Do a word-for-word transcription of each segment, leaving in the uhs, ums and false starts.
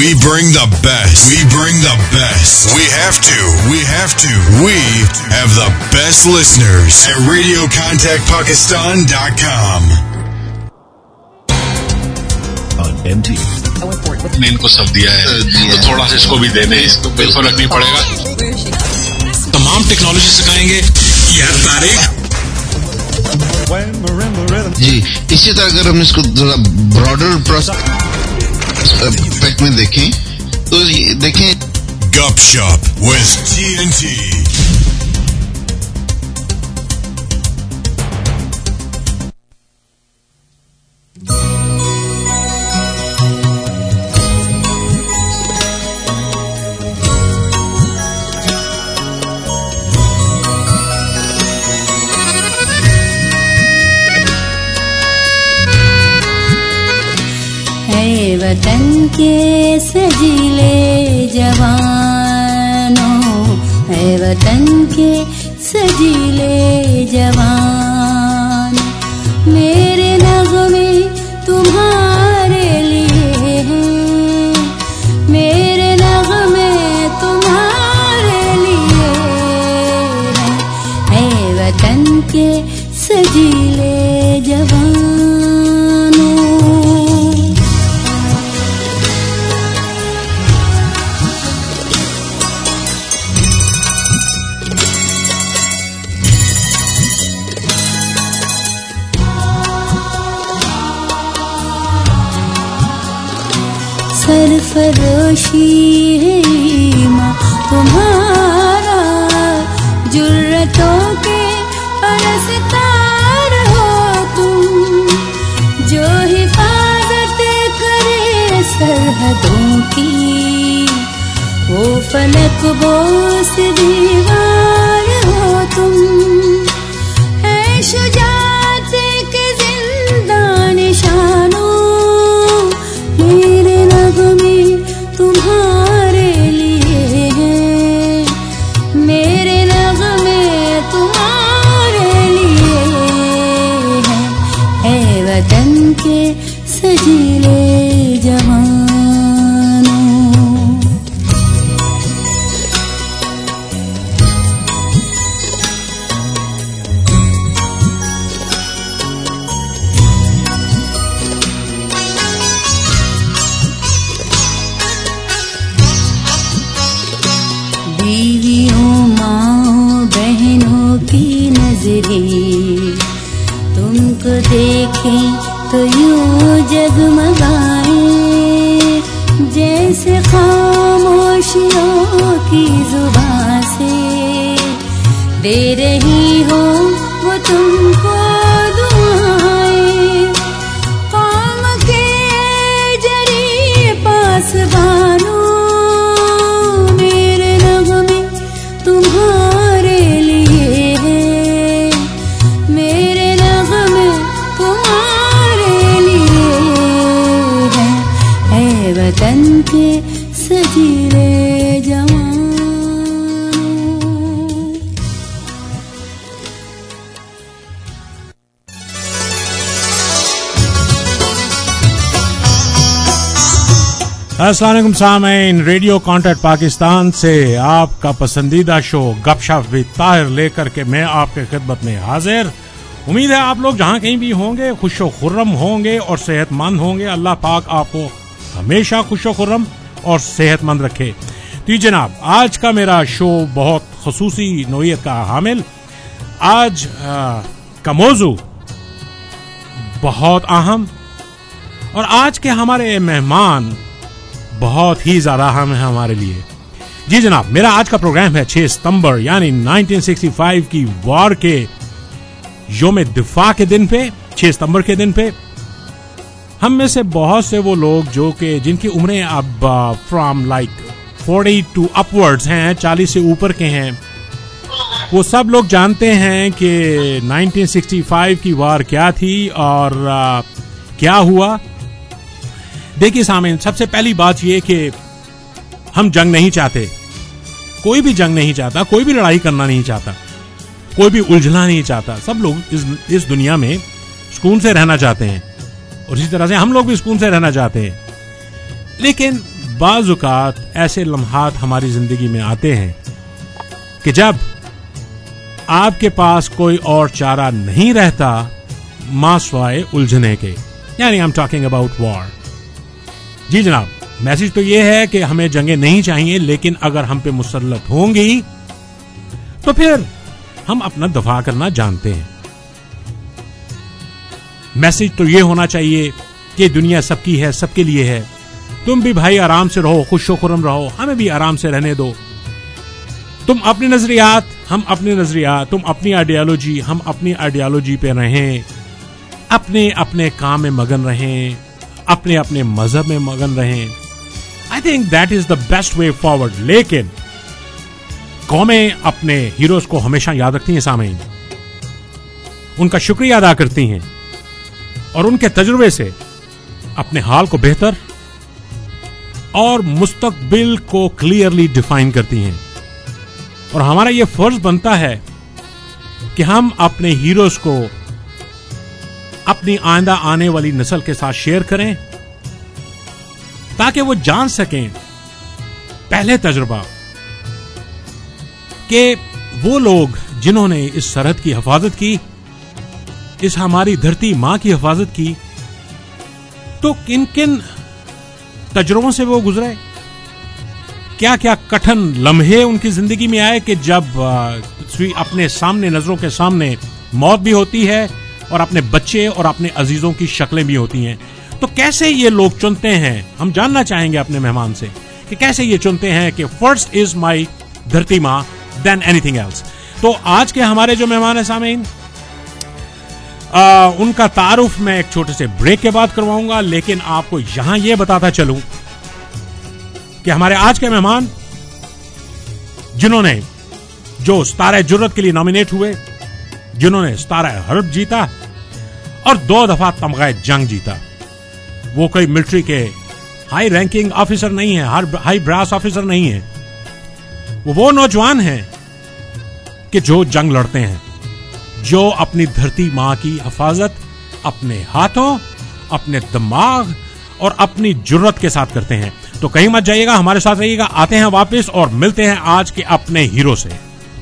We bring the best. We bring the best. We have to. We have to. We have the best listeners at radio contact pakistan dot com. On M T V. ने इनको सब दिया है तो थोड़ा सा इसको भी देने, इसको कोई फर्क नहीं पड़ेगा। तमाम टेक्नोलॉजी सिखाएंगे यार तारिक जी। इसी तरह अगर हम इसको थोड़ा ब्रॉडर प्रोस्पेक्ट में देखें तो देखें Gupshup with T N T. वतन के सजीले जवानों, है वतन के सजीले जवान, मेरे नग़्मे तुम्हारे लिए हैं, मेरे नग़्मे तुम्हारे लिए हैं, है वतन के सजीले जवान। सरफरोशी है ईमान तुम्हारा, जुर्रतों के परस्तार हो तुम, जो हिफाजत करे सरहदों की, वो फलक बोस दीवार हो तुम, है शुजाअत के जिंदा निशानों, मेरे नग़्मे तुम्हारे लिए हैं, मेरे नग़्मे तुम्हारे लिए हैं, है वतन के सजीले जवानों। बीवियों माँ बहनों की नजरें तुमको देखें तो यूं जगमगाए, जैसे खामोशियों की जुबान से दे रही हो वो तुमको दुआएं, कौम के जरी पासबानों, तुम्हारे लिए है, मेरे नग़्मे तुम्हारे लिए है, है वतन के सजीले जवान। अस्सलाम वालेकुम सामीन, रेडियो कांटेक्ट पाकिस्तान से आपका पसंदीदा शो गपशप विद ताहिर लेकर के मैं आपके खिदमत में हाजिर। उम्मीद है आप लोग जहां कहीं भी होंगे खुशो खुर्रम होंगे और सेहतमंद होंगे। अल्लाह पाक आपको हमेशा खुशो खुर्रम और सेहतमंद रखे। तो जनाब, आज का मेरा शो बहुत खुसूसी नोयत का हामिल। आज आ, का मौजू बहुत अहम और आज के हमारे मेहमान बहुत ही ज्यादा अहम है हमारे लिए। जी जनाब, मेरा आज का प्रोग्राम है छह सितंबर यानी उन्नीस सौ पैंसठ की वॉर के योम दिफा के दिन पे, छह सितंबर के दिन पे हम में से बहुत से वो लोग जो कि जिनकी उम्रें अब फ्रॉम लाइक चालीस टू अपवर्ड्स हैं, चालीस से ऊपर के हैं, वो सब लोग जानते हैं कि उन्नीस सौ पैंसठ की वॉर क्या थी और आ, क्या हुआ। देखिए सामीन, सबसे पहली बात यह कि हम जंग नहीं चाहते, कोई भी जंग नहीं चाहता, कोई भी लड़ाई करना नहीं चाहता, कोई भी उलझना नहीं चाहता। सब लोग इस, इस दुनिया में सुकून से रहना चाहते हैं और इसी तरह से हम लोग भी सुकून से रहना चाहते हैं। लेकिन बाज़ुकात ऐसे लम्हात हमारी जिंदगी में आते हैं कि जब आपके पास कोई और चारा नहीं रहता मां स्वाए उलझने के, यानी I am talking about war. जी जनाब, मैसेज तो यह है कि हमें जंगें नहीं चाहिए, लेकिन अगर हम पे मुसल्लत होंगी तो फिर हम अपना दफा करना जानते हैं। मैसेज तो यह होना चाहिए कि दुनिया सबकी है, सबके लिए है, तुम भी भाई आराम से रहो, खुशो खुरम रहो, हमें भी आराम से रहने दो। तुम अपनी नजरियात, हम अपनी नजरियात, तुम अपनी आइडियोलॉजी, हम अपनी आइडियोलॉजी पे रहें, अपने अपने काम में मगन रहें, अपने अपने मजहब में मगन रहें। I think that is the best way forward. लेकिन कौमें अपने हीरोज को हमेशा याद रखती हैं सामईन, उनका शुक्रिया अदा करती हैं और उनके तजुर्बे से अपने हाल को बेहतर और मुस्तकबिल को क्लियरली डिफाइन करती हैं। और हमारा यह फर्ज बनता है कि हम अपने हीरोज को अपनी आइंदा आने वाली नस्ल के साथ शेयर करें ताकि वो जान सकें पहले तजुर्बा कि वो लोग जिन्होंने इस सरहद की हिफाजत की, इस हमारी धरती मां की हिफाजत की, तो किन किन तजुर्बों से वो गुजरे, क्या क्या कठिन लम्हे उनकी जिंदगी में आए कि जब अपने सामने, नजरों के सामने मौत भी होती है और अपने बच्चे और अपने अजीजों की शक्लें भी होती हैं। तो कैसे ये लोग चुनते हैं, हम जानना चाहेंगे अपने मेहमान से कि कैसे ये चुनते हैं कि फर्स्ट इज माई धरती मां देन एनीथिंग एल्स। तो आज के हमारे जो मेहमान है सामीन, उनका तारुफ मैं एक छोटे से ब्रेक के बाद करवाऊंगा, लेकिन आपको यहां यह बताता चलूं कि हमारे आज के मेहमान जिन्होंने जो सितारे जुर्रत के लिए नॉमिनेट हुए, जिन्होंने सितारा हर्ब जीता और दो दफा तमगा जंग जीता, वो कोई मिलिट्री के हाई रैंकिंग ऑफिसर नहीं है, हाई ब्रास ऑफिसर नहीं है, वो वो नौजवान हैं कि जो जंग लड़ते हैं, जो अपनी धरती मां की हिफाजत अपने हाथों, अपने दिमाग और अपनी जुर्रत के साथ करते हैं। तो कहीं मत जाइएगा, हमारे साथ रहिएगा, आते हैं वापस और मिलते हैं आज के अपने हीरो से।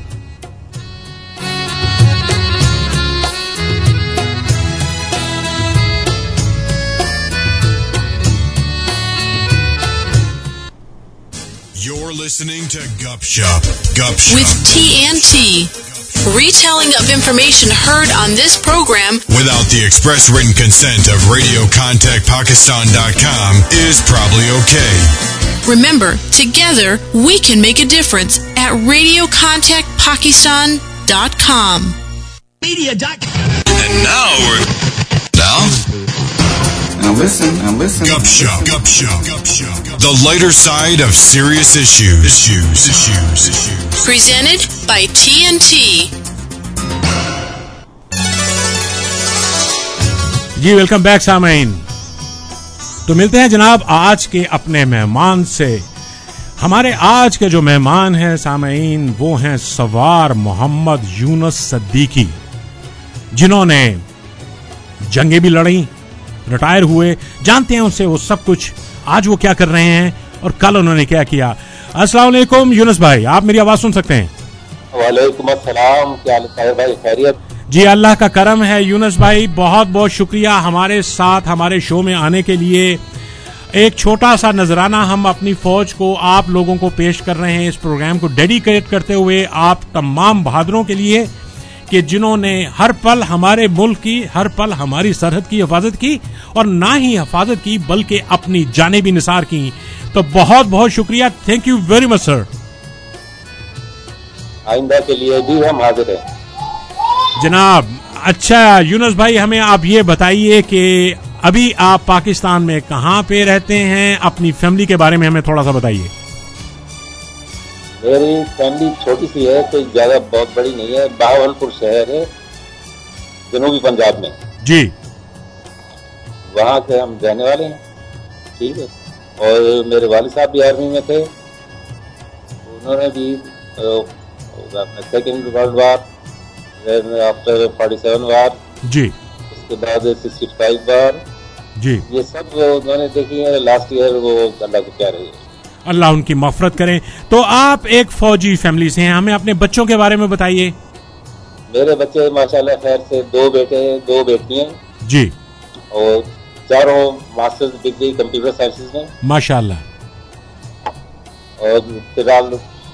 You're listening to Gupshup. Gupshup. With T N T. Retelling of information heard on this program without the express written consent of radio contact pakistan dot com is probably okay. Remember, together we can make a difference at radio contact pakistan dot com. Media dot com. And now we're now. Now listen, now listen. Gupshup. Gupshup. Gupshup. The lighter side of serious issues. Issues. Issues. Issues. Presented by T N T. जी welcome back सामीन। तो मिलते हैं जनाब आज के अपने मेहमान से। हमारे आज के जो मेहमान हैं सामीन, वो हैं सवार मोहम्मद यूनुस सिद्दीकी, जिन्होंने जंगें भी लड़ी, रिटायर हुए, जानते हैं उनसे वो सब कुछ, आज वो क्या कर रहे हैं और कल उन्होंने क्या किया। अस्सलाम वालेकुम यूनुस भाई, आप मेरी आवाज सुन सकते हैं? वालेकुम अस्सलाम, क्या हाल है भाई, खैरियत? जी अल्लाह का करम है यूनुस भाई, बहुत बहुत शुक्रिया हमारे साथ हमारे शो में आने के लिए। एक छोटा सा नजराना हम अपनी फौज को, आप लोगों को पेश कर रहे हैं, इस प्रोग्राम को डेडिकेट करते हुए आप तमाम बहादुरों के लिए कि जिन्होंने हर पल हमारे मुल्क की, हर पल हमारी सरहद की हिफाजत की और ना ही हिफाजत की बल्कि अपनी जानें भी निसार की। तो बहुत बहुत शुक्रिया, thank you very much sir. आइंदा के लिए भी हम हाजिर हैं जनाब। अच्छा यूनुस भाई, हमें आप ये बताइए कि अभी आप पाकिस्तान में कहाँ पे रहते हैं, अपनी फैमिली के बारे में हमें थोड़ा सा बताइए। मेरी फैमिली छोटी सी है, कोई ज्यादा बहुत बड़ी नहीं है। बहावलपुर शहर है जनूबी पंजाब में जी, वहाँ से हम रहने वाले हैं। ठीक है, और मेरे वालिद साहब भी आर्मी में थे, उन्होंने भी second world war, after forty seven war जी, उसके बाद सिक्सटी फाइव वार, जी, ये सब उन्होंने देखी है लास्ट ईयर। वो अल्लाह को क्या रही है, अल्लाह उनकी मफरत करें। तो आप एक फौजी फैमिली से हैं, हमें अपने बच्चों के बारे में बताइए। मेरे बच्चे माशाल्लाह खैर से दो बेटे हैं, दो बेटियां जी, और चारों मास्टर्स डिग्री कंप्यूटर साइंसेज में माशाल्लाह। और फिलहाल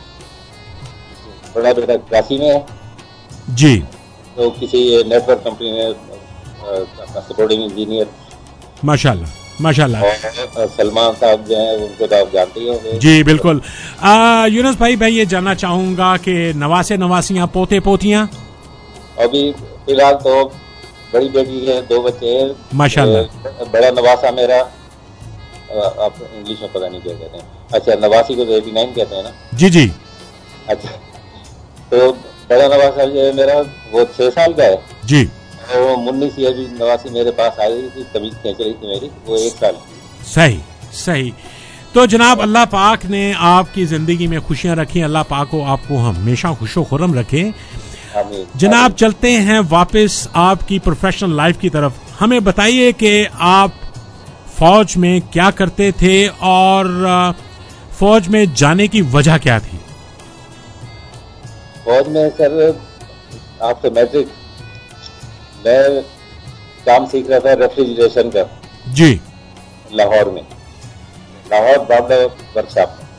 बड़ा बेटा कराची में है जी, तो किसी नेटवर्क कंपनी में अपना सपोर्टिंग इंजीनियर। माशाल्लाह माशाल्लाह। और सलमान साहब जो हैं उनको तो आप जानते ही होंगे। जी बिल्कुल। आ, यूनुस भाई, मैं ये जानना चाहूंगा कि नवासे नवासियां पोते पोतियां। अभी फिलहाल तो बड़ी बेटी है, दो बच्चे हैं माशाल्लाह। बड़ा नवासा मेरा, आप इंग्लिश में पता नहीं क्या कहते हैं, अच्छा नवासी को तो एटी नाइन कहते हैं ना। जी जी। अच्छा, तो बड़ा नवासा जो है मेरा वो छह साल का है जी। वो मुन्नी सी अभी नवासी मेरे पास आई थी, तभी खींच रही थी मेरी, वो एक साल की। सही सही। तो जनाब अल्लाह पाक ने आपकी जिंदगी में खुशियां रखी, अल्लाह पाक को आपको हमेशा खुशो खुर्रम रखे। जनाब चलते हैं वापस आपकी प्रोफेशनल लाइफ की तरफ। हमें बताइए कि आप फौज में क्या करते थे और फौज में जाने की वजह क्या थी? फौज में सर आफ्टर मैट्रिक मैं काम सीख रहा था रेफ्रिजरेशन का जी, लाहौर में, लाहौर बाबा वर्कशॉप में।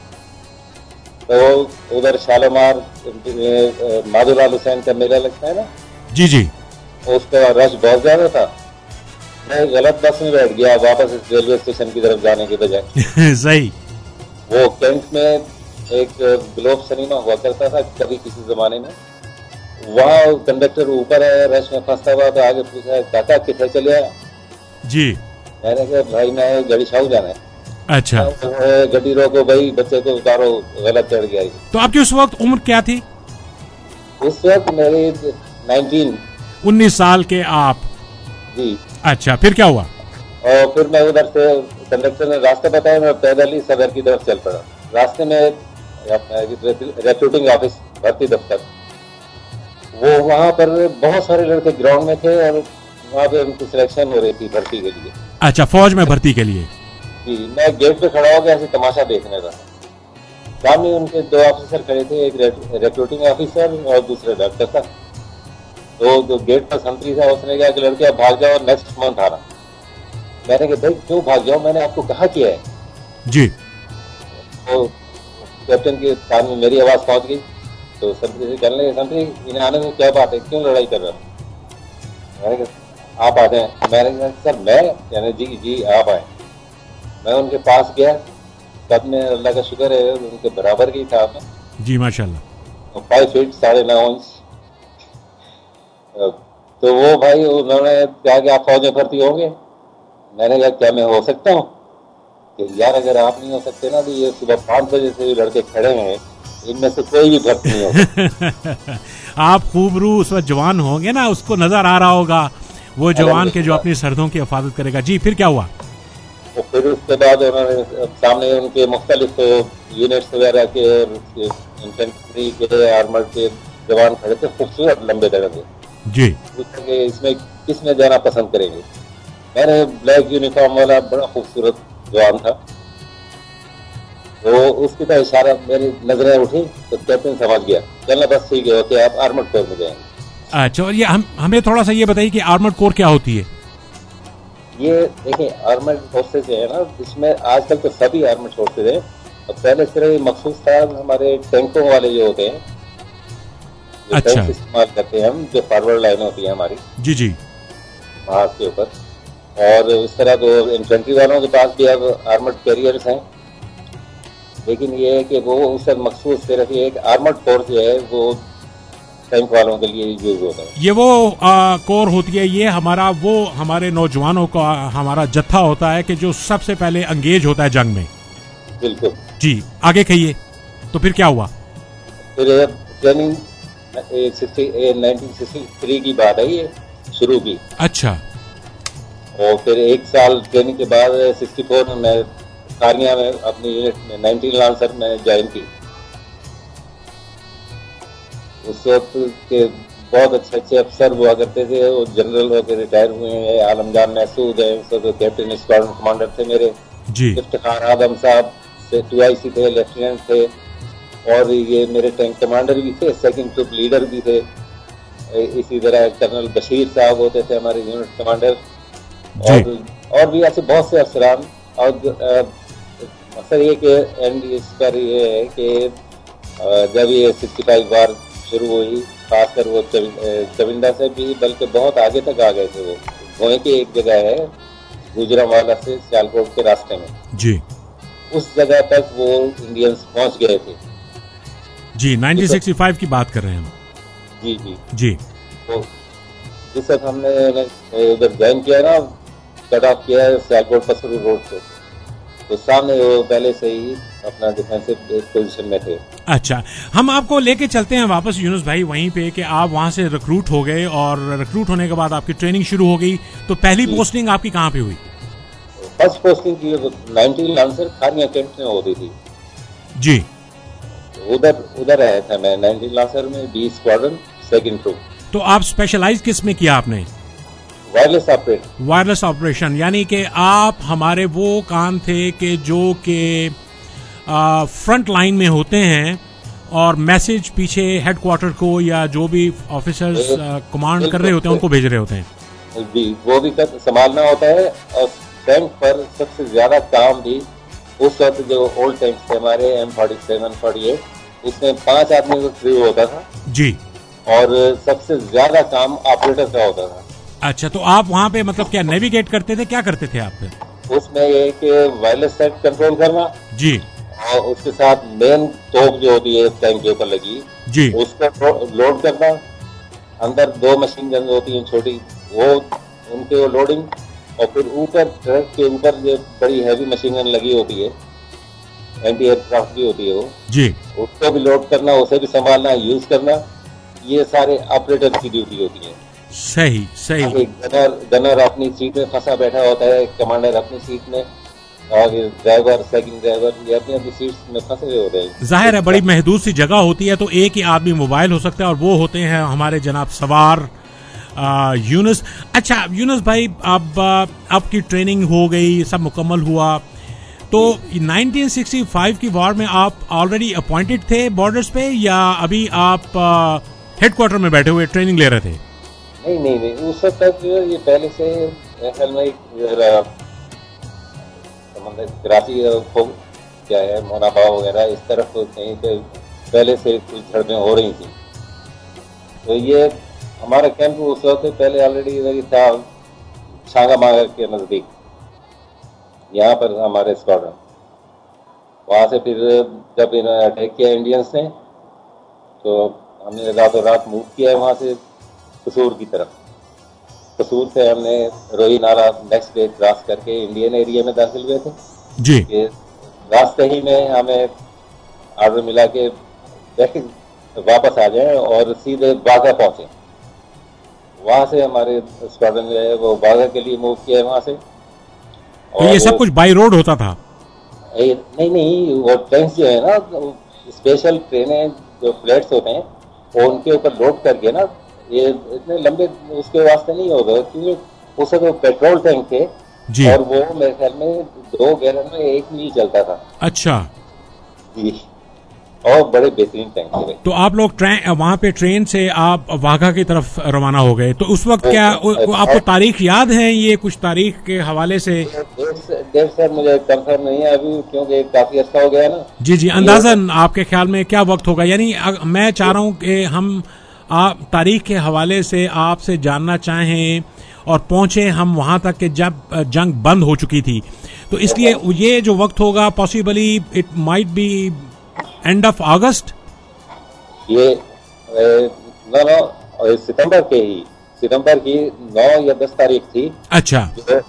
तो उधर शालीमार माधुलाल हुसैन का मेला लगता है ना। जी जी। उसका रश बहुत ज्यादा था, मैं गलत बस में बैठ गया वापस इस रेलवे स्टेशन की तरफ जाने के बजाय। सही। वो कैंट में एक ग्लोब सिनेमा हुआ करता था कभी किसी जमाने में, वहाँ कंडक्टर ऊपर है रश में फंसता हुआ, तो आगे पूछा काका कितने चले आया जी। मैंने कहा भाई मैं गड़ी शाहू जाना है। अच्छा। तो गड्डी रोको भाई, बच्चे को उतारो, गलत चढ़ गया। तो आपकी उस वक्त उम्र क्या थी? उस वक्त मेरी नाइनटीन उन्नीस साल के आप? जी। अच्छा, फिर क्या हुआ? और फिर मैं उधर से कंडक्टर ने रास्ता बताया, मैं पैदल ही सदर की तरफ चल पड़ा। रास्ते में रिक्रूटिंग ऑफिस भर्ती दफ्तर, वो वहाँ पर बहुत सारे लड़के ग्राउंड में थे और वहाँ पे उनकी सिलेक्शन हो रही थी भर्ती के लिए। अच्छा, फौज में भर्ती के लिए? जी। मैं गेट पे खड़ा हो गया ऐसे तमाशा देखने का। सामने उनके दो ऑफिसर खड़े थे, एक रिक्रूटिंग ऑफिसर और दूसरे डॉक्टर था। तो जो गेट पर संतरी था उसने कहा कि लड़के आप भाग जाओ, नेक्स्ट मंथ आना। मैंने कहा भाई क्यों भाग जाओ, मैंने आपको कहा किया है। जी। तो कैप्टन के कान में मेरी आवाज पहुंच गई, तो संतरी से कहने लगे संतरी इन्हें आने में क्या बात है, क्यों लड़ाई कर रहे हो? मैंने कहा आप आ जाए। मैंने कहा सर मैं, यानी जी जी आप आए। मैं उनके पास गया, कद में अल्लाह का शुक्र है उनके बराबर की था जी माशाल्लाह, फाइव फीट साढ़े नौ इंच। तो वो भाई उन्होंने कहा कि आप फौज में भर्ती होंगे। मैंने कहा क्या मैं हो सकता हूँ? कि यार अगर आप नहीं हो सकते ना तो ये सुबह पाँच बजे से लड़के खड़े हैं, इनमें से कोई भी भर्ती नहीं होगा। आप खूबरू उस वक्त जवान होंगे ना, उसको नजर आ रहा होगा वो जवान के जो अपनी सरहदों की हिफाजत करेगा। जी, फिर क्या हुआ? तो फिर उसके बाद उन्होंने सामने उनके मुख्तलिफ यूनिट्स वगैरह के इन्फेंट्री के आर्मर के जवान खड़े थे, खूबसूरत लंबे दड़े थे जी। पूछा कि इसमें किस में जाना पसंद करेंगे। मैंने ब्लैक यूनिफॉर्म वाला बड़ा खूबसूरत जवान था, तो उसकी तरह इशारा मेरी नजरें उठी तो कैप्टन समझ गया, चलना बस ठीक है, ओके आप आर्मर्ड कोर में जाएंगे। अच्छा, और ये हम हमें थोड़ा सा ये बताइए कि आर्मर्ड कोर क्या होती है? ये देखिए आर्मर्ड फोर्सेस है ना, इसमें आजकल तो सभी आर्मर्ड फोर्सेस है। अब पहले सिर्फ मखसूस था हमारे टैंकों वाले जो होते हैं, जो अच्छा। टैंक इस्तेमाल करते हैं हम, जो फॉरवर्ड लाइन होती है हमारी जी जी वहां के ऊपर, और इस तरह तो इन्फेंट्री वालों के पास भी अब आर्मर्ड कैरियर्स हैं। लेकिन ये है कि वो उससे मखसूस सिर्फ एक आर्मर्ड कोर जो है वो टैंक वालों के लिए यूज होता है। ये वो आ, कोर होती है, ये हमारा वो हमारे नौजवानों का हमारा जत्था होता है कि जो सबसे पहले एंगेज होता है जंग में। बिल्कुल जी, आगे कहिए। तो फिर क्या हुआ? फिर ट्रेनिंग नाइनटीन सिक्सटी थ्री की बात है ये शुरू की। अच्छा। और फिर एक साल ट्रेनिंग के बाद सिक्सटी फोर में मैं कारिया में अपनी यूनिट में नाइनटीन लांसर में ज्वाइन की। उस वक्त के बहुत अच्छे अच्छे अफसर हुआ करते थे, वो जनरल होकर रिटायर हुए हैं। आलमजान महसूद है, तो कैप्टन स्क्वाड्रन कमांडर थे मेरे जी। इफ्तिखार आदम साहब से टू आई सी थे, लेफ्टिनेंट थे, और ये मेरे टैंक कमांडर भी थे, सेकंड ट्रुप लीडर भी थे। इसी तरह कर्नल बशीर साहब होते थे हमारे यूनिट कमांडर, और और भी ऐसे बहुत से अफसरान। और अक्सर ये कि एंड इसका ये है कि जब ये सिक्सटी फाइव वार शुरू हुई, खासकर वो चविंडा से भी बल्कि बहुत आगे तक आ गए थे। वो गोए की एक जगह है गुजरांवाला से सियालकोट के रास्ते में जी, उस जगह तक वो इंडियंस पहुंच गए थे जी। नाइनटीन सिक्सटी फाइव की बात कर रहे हैं हम। जी जी जी। तो जिस वक्त हमने उधर ज्वाइन किया ना, कट ऑफ किया है सियालकोट पसरू रोड से, तो सामने वो पहले से ही अपना डिफेंसिव पोजीशन में थे। अच्छा, हम आपको लेके चलते हैं वापस यूनुस भाई वहीं पे कि आप वहां से रिक्रूट हो गए, और रिक्रूट होने के बाद आपकी ट्रेनिंग शुरू हो गई। तो पहली पोस्टिंग आपकी कहाँ पे हुई? फर्स्ट पोस्टिंग की नाइनटीन लांसर खानिया कैंट में होती थी जी। उधर उधर रहा था मैं नाइनटीन लांसर में, बी स्क्वाड्रन सेकंड ट्रूप। तो आप स्पेशलाइज किस में किया आपने? Wireless operation. वायरलेस ऑपरेशन, यानी कि आप हमारे वो काम थे कि जो कि फ्रंट लाइन में होते हैं और मैसेज पीछे हेडक्वार्टर को या जो भी ऑफिसर्स कमांड कर रहे होते हैं उनको भेज रहे होते हैं जी, वो भी कर संभालना होता है। और टैंक पर सबसे ज्यादा काम भी उस वक्त जो ओल्ड टैंक थे हमारे M forty seven forty eight, उसमें पांच आदमी का क्रू होता था जी, और सबसे ज्यादा काम ऑपरेटर का होता था। अच्छा, तो आप वहाँ पे मतलब क्या नेविगेट करते थे, क्या करते थे आप पे? उसमें ये कि वायरलेस सेट कंट्रोल करना जी, और उसके साथ मेन तोप जो होती है टैंक के ऊपर लगी जी, उसको लोड करना। अंदर दो मशीन गन होती हैं छोटी, वो उनके वो लोडिंग, और फिर ऊपर ट्रक के ऊपर जो बड़ी हैवी मशीन गन लगी होती है, एंटी एयरक्राफ्ट भी होती है वो जी, उसको भी लोड करना, उसे भी संभालना, यूज करना। ये सारे ऑपरेटर की ड्यूटी होती है। सही सही। गनर गनर अपनी सीट में फंसा बैठा होता है, कमांडर अपनी सीट में, और ड्राइवर सेकंड ड्राइवर ये अपनी अपनी सीट में फंसे हुए होते हैं। जाहिर है बड़ी महदूद सी जगह होती है, तो एक ही आदमी मोबाइल हो सकता है, और वो होते हैं हमारे जनाब सवार यूनुस। अच्छा यूनुस भाई, अब आपकी ट्रेनिंग हो गई, सब मुकम्मल हुआ, तो नाइनटीन सिक्सटी फाइव की वॉर में आप ऑलरेडी अपॉइंटेड थे बॉर्डर्स पे, या अभी आप हेडक्वार्टर में बैठे हुए ट्रेनिंग ले रहे थे? नहीं नहीं नहीं, उस वक्त तक ये पहले से असल में कराची हो क्या है मोनाबा वगैरह इस तरफ तो कहीं पे पहले से कुछ झड़पें हो रही थी। तो ये हमारा कैंप उस वक्त पहले ऑलरेडी इधर ही था, शांगामागर के नजदीक, यहाँ पर हमारे स्क्वाड्रन। वहाँ से फिर जब इन्होंने अटैक किया इंडियंस ने, तो हमने रातों रात मूव किया है वहाँ से कसूर की तरफ। कसूर से हमने रोही नाला नेक्स्ट डे क्रॉस करके इंडियन एरिया में दाखिल हुए थे जी। रास्ते ही में हमें ऑर्डर मिला कि वापस आ जाएं और सीधे बाघा पहुंचे। वहां से हमारे स्क्वाड्रन जो है वो बाघा के लिए मूव किया है वहां से। तो ये सब कुछ बाई रोड होता था? नहीं नहीं, वो ट्रेन जो है ना, स्पेशल ट्रेनें जो फ्लैट्स होते हैं वो उनके ऊपर लोड करके ना, ये इतने लंबे उसके वास्ते नहीं होगा, क्योंकि उसे तो पेट्रोल टैंक थे जी, और वो मेरे ख्याल में दो गैलन में एक मील चलता था। अच्छा जी, और बड़े बेहतरीन टैंक थे। तो आप लोग ट्रेन वहाँ पे ट्रेन से आप वाघा की तरफ रवाना हो गए, तो उस वक्त क्या आपको तारीख याद है? ये कुछ तारीख के हवाले से डेट सर मुझे कंफर्म नहीं है अभी, क्योंकि काफी अच्छा हो गया ना। जी जी, अंदाजन आपके ख्याल में क्या वक्त होगा? यानी मैं चाह रहा हूँ कि हम आप तारीख के हवाले से आपसे जानना चाहें, और पहुंचे हम वहां तक कि जब जंग बंद हो चुकी थी, तो इसलिए ये जो वक्त होगा possibly it might be end of August. ये नौ नौ सितंबर के ही सितंबर की नौ या दस तारीख थी। अच्छा,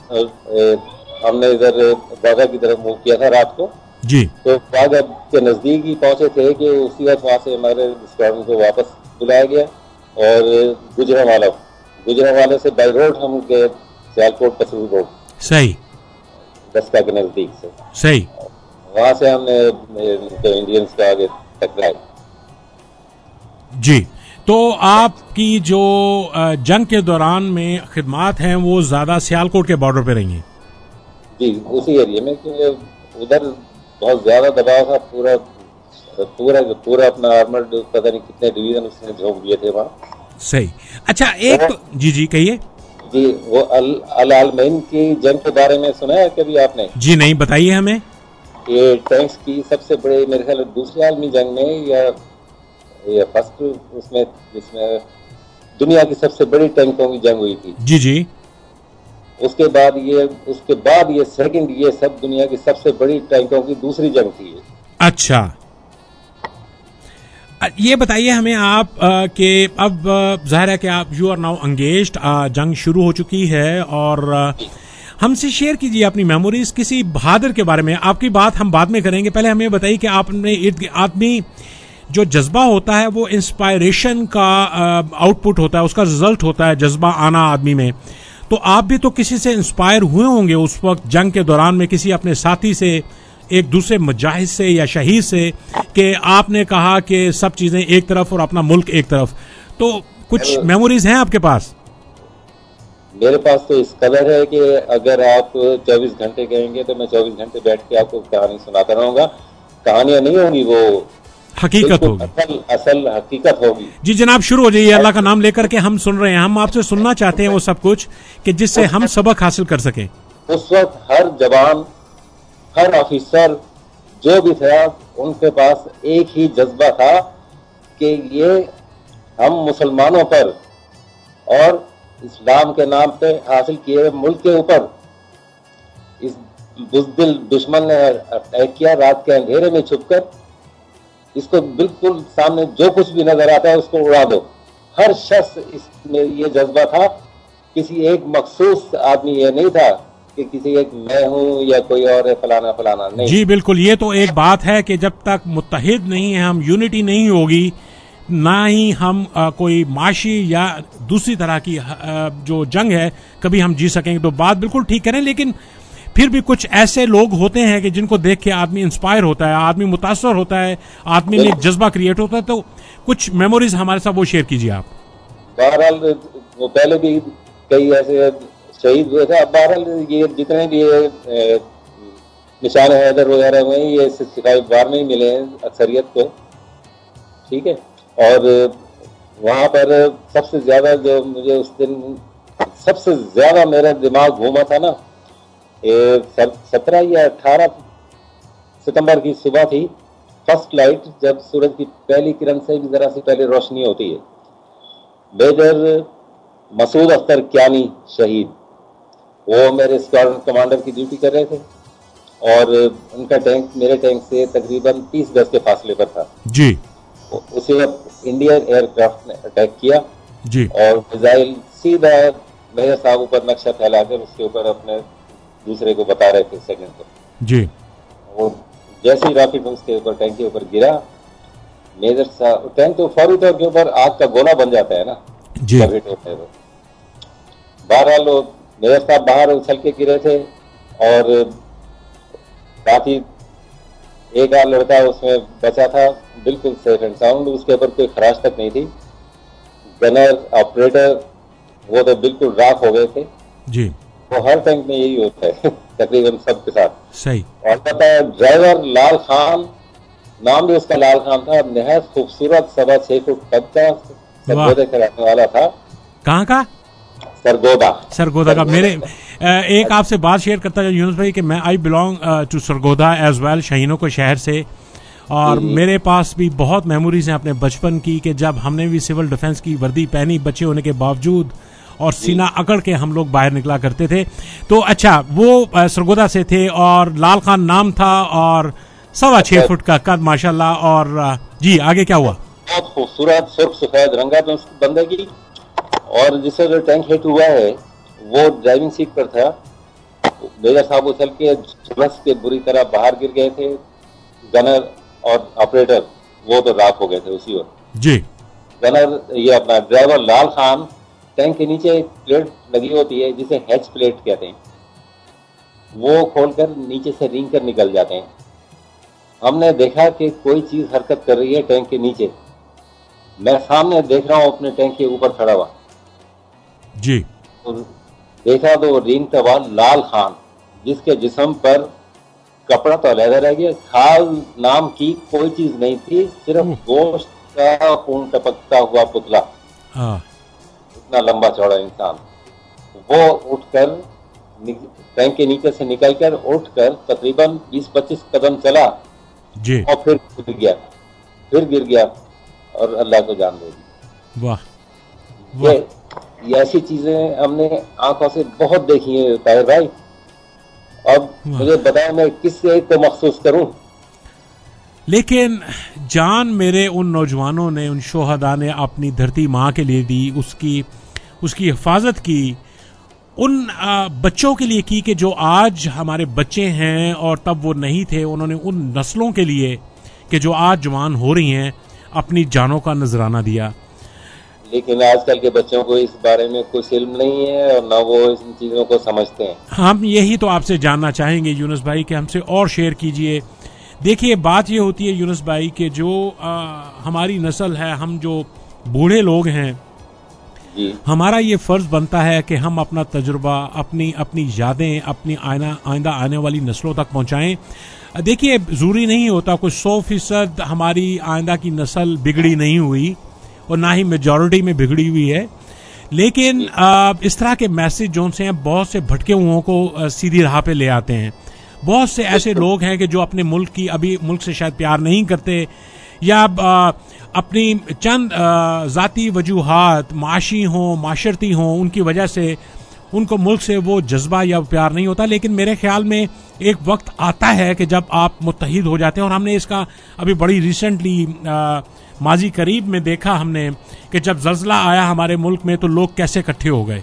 हमने इधर बाघा की तरफ मूव किया था रात को जी। तो बाघा के नजदीक ही पहुंचे थे कि उसी वक्त वहां से हमारे स्क्वाड्रन को वापस बुलाया गया, और गुजरांवाला गुजरांवाला से बाई रोड हम गए सियालकोट पसरू रोड, सही, दस्ता के नजदीक से। सही, वहां से हमने इंडियंस के आगे टकराए जी। तो आपकी जो अ, जंग के दौरान में खिदमात हैं वो ज्यादा सियालकोट के बॉर्डर पे रही हैं? जी, उसी एरिया में, क्योंकि उधर बहुत ज्यादा दबाव था। पूरा पूरा पूरा अपना आर्मर्ड पता नहीं कितने डिवीजन उसने झोंक दिए थे वहाँ। सही। अच्छा, एक तो जी जी कहिए। जी, वो अल अल अलमैन की जंग के बारे में सुना है कभी आपने? जी नहीं, बताइए हमें। ये टैंक्स की सबसे बड़े, मेरे ख्याल दूसरी आलमी जंग में या या फर्स्ट उसमें, जिसमें दुनिया की सबसे बड़ी टैंकों की जंग हुई थी। जी जी। उसके बाद ये उसके बाद ये सेकंड, ये सब दुनिया की सबसे बड़ी टैंकों की दूसरी जंग थी। अच्छा, ये बताइए हमें आप कि अब जाहिर है कि आप यू आर नाउ एंगेज्ड, जंग शुरू हो चुकी है, और आ, हमसे शेयर कीजिए अपनी मेमोरीज किसी बहादुर के बारे में। आपकी बात हम बाद में करेंगे, पहले हमें बताइए कि आपने इर्द आदमी जो जज्बा होता है वो इंस्पायरेशन का आउटपुट होता है, उसका रिजल्ट होता है जज्बा आना आदमी में। तो आप भी तो किसी से इंस्पायर हुए होंगे उस वक्त जंग के दौरान में, किसी अपने साथी से, एक दूसरे मुजाहिद से या शहीद से, कि आपने कहा कि सब चीजें एक तरफ और अपना मुल्क एक तरफ। तो कुछ मेमोरीज हैं आपके पास? मेरे पास तो इस कदर है कि अगर आप चौबीस घंटे कहेंगे तो मैं चौबीस घंटे बैठ के आपको कहानी सुनाता रहूंगा। कहानियां नहीं होंगी, वो हकीकत होगी, असल असल हकीकत होगी। जी जनाब, शुरू हो जाइए। अल्लाह का नाम लेकर के हम सुन रहे हैं, हम आपसे सुनना चाहते हैं वो सब कुछ कि जिससे हम सबक हासिल कर सकें। उस वक्त हर जवान, हर ऑफिसर जो भी था, उनके पास एक ही जज्बा था कि ये हम मुसलमानों पर और इस्लाम के नाम पे हासिल किए मुल्क के ऊपर इस बुज़दिल दुश्मन ने अटैक किया। रात के अंधेरे में छुपकर इसको बिल्कुल सामने जो कुछ भी नजर आता है उसको उड़ा दो। हर शख्स इसमें ये जज्बा था। किसी एक मखसूस आदमी ये नहीं था कि किसी एक मैं हूं या कोई और है, फलाना फलाना नहीं। जी बिल्कुल, ये तो एक बात है कि जब तक मुत्तहिद नहीं है, हम यूनिटी नहीं होगी, ना ही हम आ, कोई माशी या दूसरी तरह की आ, जो जंग है कभी हम जी सकेंगे। तो बात बिल्कुल ठीक करें, लेकिन फिर भी कुछ ऐसे लोग होते हैं कि जिनको देख के आदमी इंस्पायर होता है, आदमी मुतासर होता है, आदमी में एक जज्बा क्रिएट होता है। तो कुछ मेमोरीज हमारे साथ वो शेयर कीजिए आप। बहरहाल वो पहले भी कई ऐसे शहीद हुए थे। अब बहरहाल ये जितने भी ये निशान हैदर वगैरह हुए, ये सिपाही बार में ही मिले हैं अक्सरियत को, ठीक है। और वहाँ पर सबसे ज्यादा जो मुझे उस दिन सबसे ज्यादा मेरा दिमाग घूमा था ना, सत्रह या अठारह सितंबर की सुबह थी, फर्स्ट लाइट, जब सूरज की पहली किरण से भी जरा से पहले रोशनी होती है। मेजर मसूद अख्तर क्यानी शहीद, वो मेरे स्क्वाड्रन कमांडर की ड्यूटी कर रहे थे और उनका टैंक मेरे टैंक से तकरीबन तीस गज के फासले पर था जी। उसी वक्त इंडियन एयरक्राफ्ट ने अटैक किया जी, और मिसाइल सीधा मेजर साहब ऊपर नक्शा फैलाकर उसके ऊपर अपने दूसरे को बता रहे थे सेकंड को जी। वो जैसे ही रॉकेट उसके ऊपर टैंक के ऊपर गिरा, मेजर साहब टैंक तो फौरी तौर के ऊपर आग का गोला बन जाता है ना जी, जब हिट होता है वो। बहरहाल लोग मेजर साहब बाहर उछल के गिरे थे और साथ ही एक आध लड़का उसमें बचा था, बिल्कुल सेफ एंड साउंड, उसके ऊपर कोई खराश तक नहीं थी। गनर, ऑपरेटर, वो तो बिल्कुल राख हो गए थे जी। वो हर टैंक में यही होता है तकरीबन सबके साथ सही। और पता है ड्राइवर लाल खान, नाम भी उसका लाल खान था, निहायत खूबसूरत, सवा छह फुट कद का, सरगोदा का रहने वाला था। कहाँ का? सरगोदा। सरगोदा का। मेरे एक आपसे बात शेयर करता है यूनुस भाई कि मैं I belong to Sargodha as well, शहीनों के शहर से, और मेरे पास भी बहुत मेमोरीज हैं अपने बचपन की कि जब हमने भी सिविल डिफेंस की वर्दी पहनी बच्चे होने के बावजूद, और सीना अकड़ के हम लोग बाहर निकला करते थे। तो अच्छा, वो सरगोदा से थे और लाल खान नाम था और सवा छह फुट का कद माशाल्लाह। और जी आगे क्या हुआ? बहुत खूबसूरत सुर्ख सफेद रंगा था उस बंदे की, और जिससे जो टैंक हिट हुआ है वो ड्राइविंग सीट पर था। मेजर साहब उछल के झुलस के बुरी तरह बाहर गिर गए थे। गनर और ऑपरेटर वो तो राख हो गए थे उसी वक्त जी। गनर, ये अपना ड्राइवर लाल खान, टैंक के नीचे एक प्लेट लगी होती है जिसे हैच प्लेट कहते हैं, वो खोलकर नीचे से रिंग कर निकल जाते हैं। हमने देखा कि कोई चीज हरकत कर रही है टैंक के नीचे। मैं सामने देख रहा हूँ अपने टैंक के ऊपर खड़ा हुआ जी। तो देखा तो रेंगता हुआ लाल खान, जिसके जिस्म पर कपड़ा तो अलहदा रह गया, खाल नाम की कोई चीज नहीं थी, सिर्फ गोश्त का खून टपकता हुआ पुतला, इतना लंबा चौड़ा इंसान। वो उठकर टैंक के नीचे से निकलकर उठकर तकरीबन बीस पच्चीस कदम चला जी, और फिर गिर गया, फिर गिर गया और अल्लाह को जान दे दी। वाह, ये, ये ऐसी चीजें हमने आंखों से बहुत देखी है ताहिर भाई। अब मुझे बताया मैं किससे तो महसूस करूं। लेकिन जान मेरे उन नौजवानों ने, उन शोहदा ने अपनी धरती माँ के लिए दी, उसकी उसकी हिफाजत की, उन आ, बच्चों के लिए की कि जो आज हमारे बच्चे हैं और तब वो नहीं थे। उन्होंने उन नस्लों के लिए कि जो आज जवान हो रही हैं अपनी जानों का नजराना दिया। लेकिन आजकल के बच्चों को इस बारे में कुछ इल्म नहीं है और ना वो इन चीजों को समझते हैं। हम यही तो आपसे जानना चाहेंगे यूनुस भाई कि हमसे और शेयर कीजिए। देखिए बात ये होती है यूनुस भाई कि जो आ, हमारी नस्ल है, हम जो बूढ़े लोग हैं, जी। हमारा ये फर्ज बनता है कि हम अपना तजुर्बा, अपनी अपनी यादें अपनी आइना आइंदा आने वाली नस्लों तक पहुंचाएं। देखिए जरूरी नहीं होता कोई सौ फीसद हमारी आइंदा की नस्ल बिगड़ी नहीं हुई और ना ही मेजॉरिटी में बिगड़ी हुई है, लेकिन आ, इस तरह के मैसेज जो से हैं बहुत से भटके हुओं को आ, सीधी राह पे ले आते हैं। बहुत से ऐसे लोग हैं कि जो अपने मुल्क की अभी मुल्क से शायद प्यार नहीं करते या आ, अपनी चंद ज़ाती वजूहात माशी हों, माशरती हों, उनकी वजह से उनको मुल्क से वो जज्बा या प्यार नहीं होता। लेकिन मेरे ख्याल में एक वक्त आता है कि जब आप मुत्तहिद हो जाते हैं, और हमने इसका अभी बड़ी रिसेंटली माजी करीब में देखा हमने कि जब जल्जला आया हमारे मुल्क में तो लोग कैसे इकट्ठे हो गए।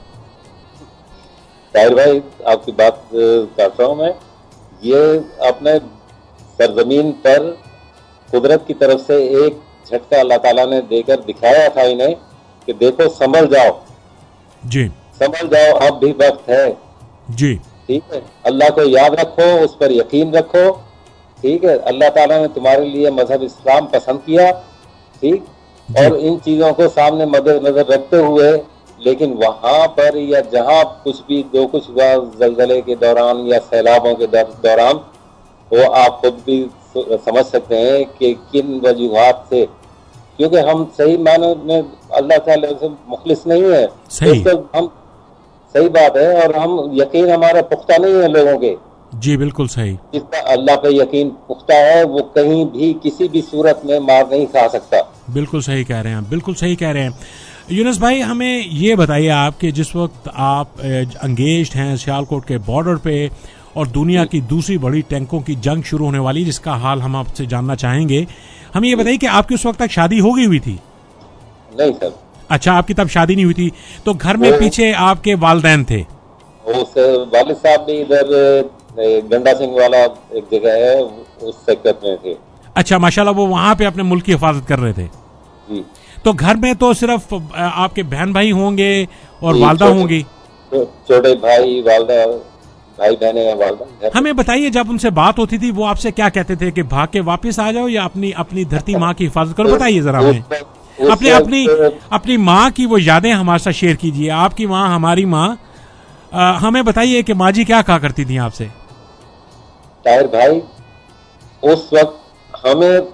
ताहिर भाई आपकी बात करता हूँ मैं, ये अपने सरजमीन पर कुदरत की तरफ से एक झटका अल्लाह ताला ने देकर दिखाया था इन्हें कि देखो संभल जाओ जी, संभल जाओ, अब भी वक्त है जी, ठीक है। अल्लाह को याद रखो, उस पर यकीन रखो, ठीक है। अल्लाह ताला ने तुम्हारे लिए मजहब इस्लाम पसंद किया, ठीक। और इन चीजों को सामने मद्देनजर रखते हुए, लेकिन वहां पर या जहां कुछ भी जो कुछ हुआ जलजले के दौरान या सैलाबों के दौरान, वो आप खुद भी समझ सकते हैं कि किन वजूहात से, क्योंकि हम सही मायने में अल्लाह ताला से मुखलिस नहीं है, तो हम सही बात है, और हम यकीन हमारा पुख्ता नहीं है लोगों के। जी बिल्कुल सही। जिसका अल्लाह पे यकीन पुख्ता है वो कहीं भी किसी भी सूरत में मार नहीं खा सकता। बिल्कुल सही कह रहे हैं, बिल्कुल सही कह रहे हैं यूनुस भाई। हमें ये बताइए आप कि जिस वक्त आप एंगेज्ड हैं सियालकोट के बॉर्डर पे और दुनिया की दूसरी बड़ी टैंकों की जंग शुरू होने वाली, जिसका हाल हम आपसे जानना चाहेंगे, हमें ये बताइए कि आपकी उस वक्त तक शादी हो गई हुई थी? नहीं सर। अच्छा, आपकी तब शादी नहीं हुई थी, तो घर में पीछे आपके वालिदैन थे? वालिद साहब भी इधर गंडा सिंह वाला एक जगह है उस सेक्टर में थे। अच्छा माशाल्लाह, वो वहां पे अपने मुल्क की हिफाजत कर रहे थे जी। तो घर में तो सिर्फ आपके बहन भाई होंगे और वालदा होंगी? छोटे भाई, वालदा, भाई बहने हैं, वालदा। हमें बताइए जब उनसे बात होती थी वो आपसे क्या कहते थे कि भाग के वापस आ जाओ या अपनी अपनी धरती माँ की हिफाजत करो? बताइए जरा हमें अपनी अपनी अपनी माँ की वो यादें हमारे साथ शेयर कीजिए। आपकी माँ, हमारी माँ, हमें बताइए कि माँ जी क्या कहा करती थी आपसे? ताहिर भाई, उस वक्त हमें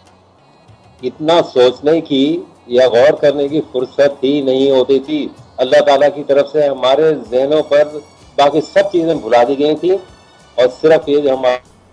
इतना सोचने की या गौर करने की फुर्सत ही नहीं होती थी। अल्लाह ताला की तरफ से हमारे ज़हनों पर बाकी सब चीजें भुला दी गई थी और सिर्फ ये जो हम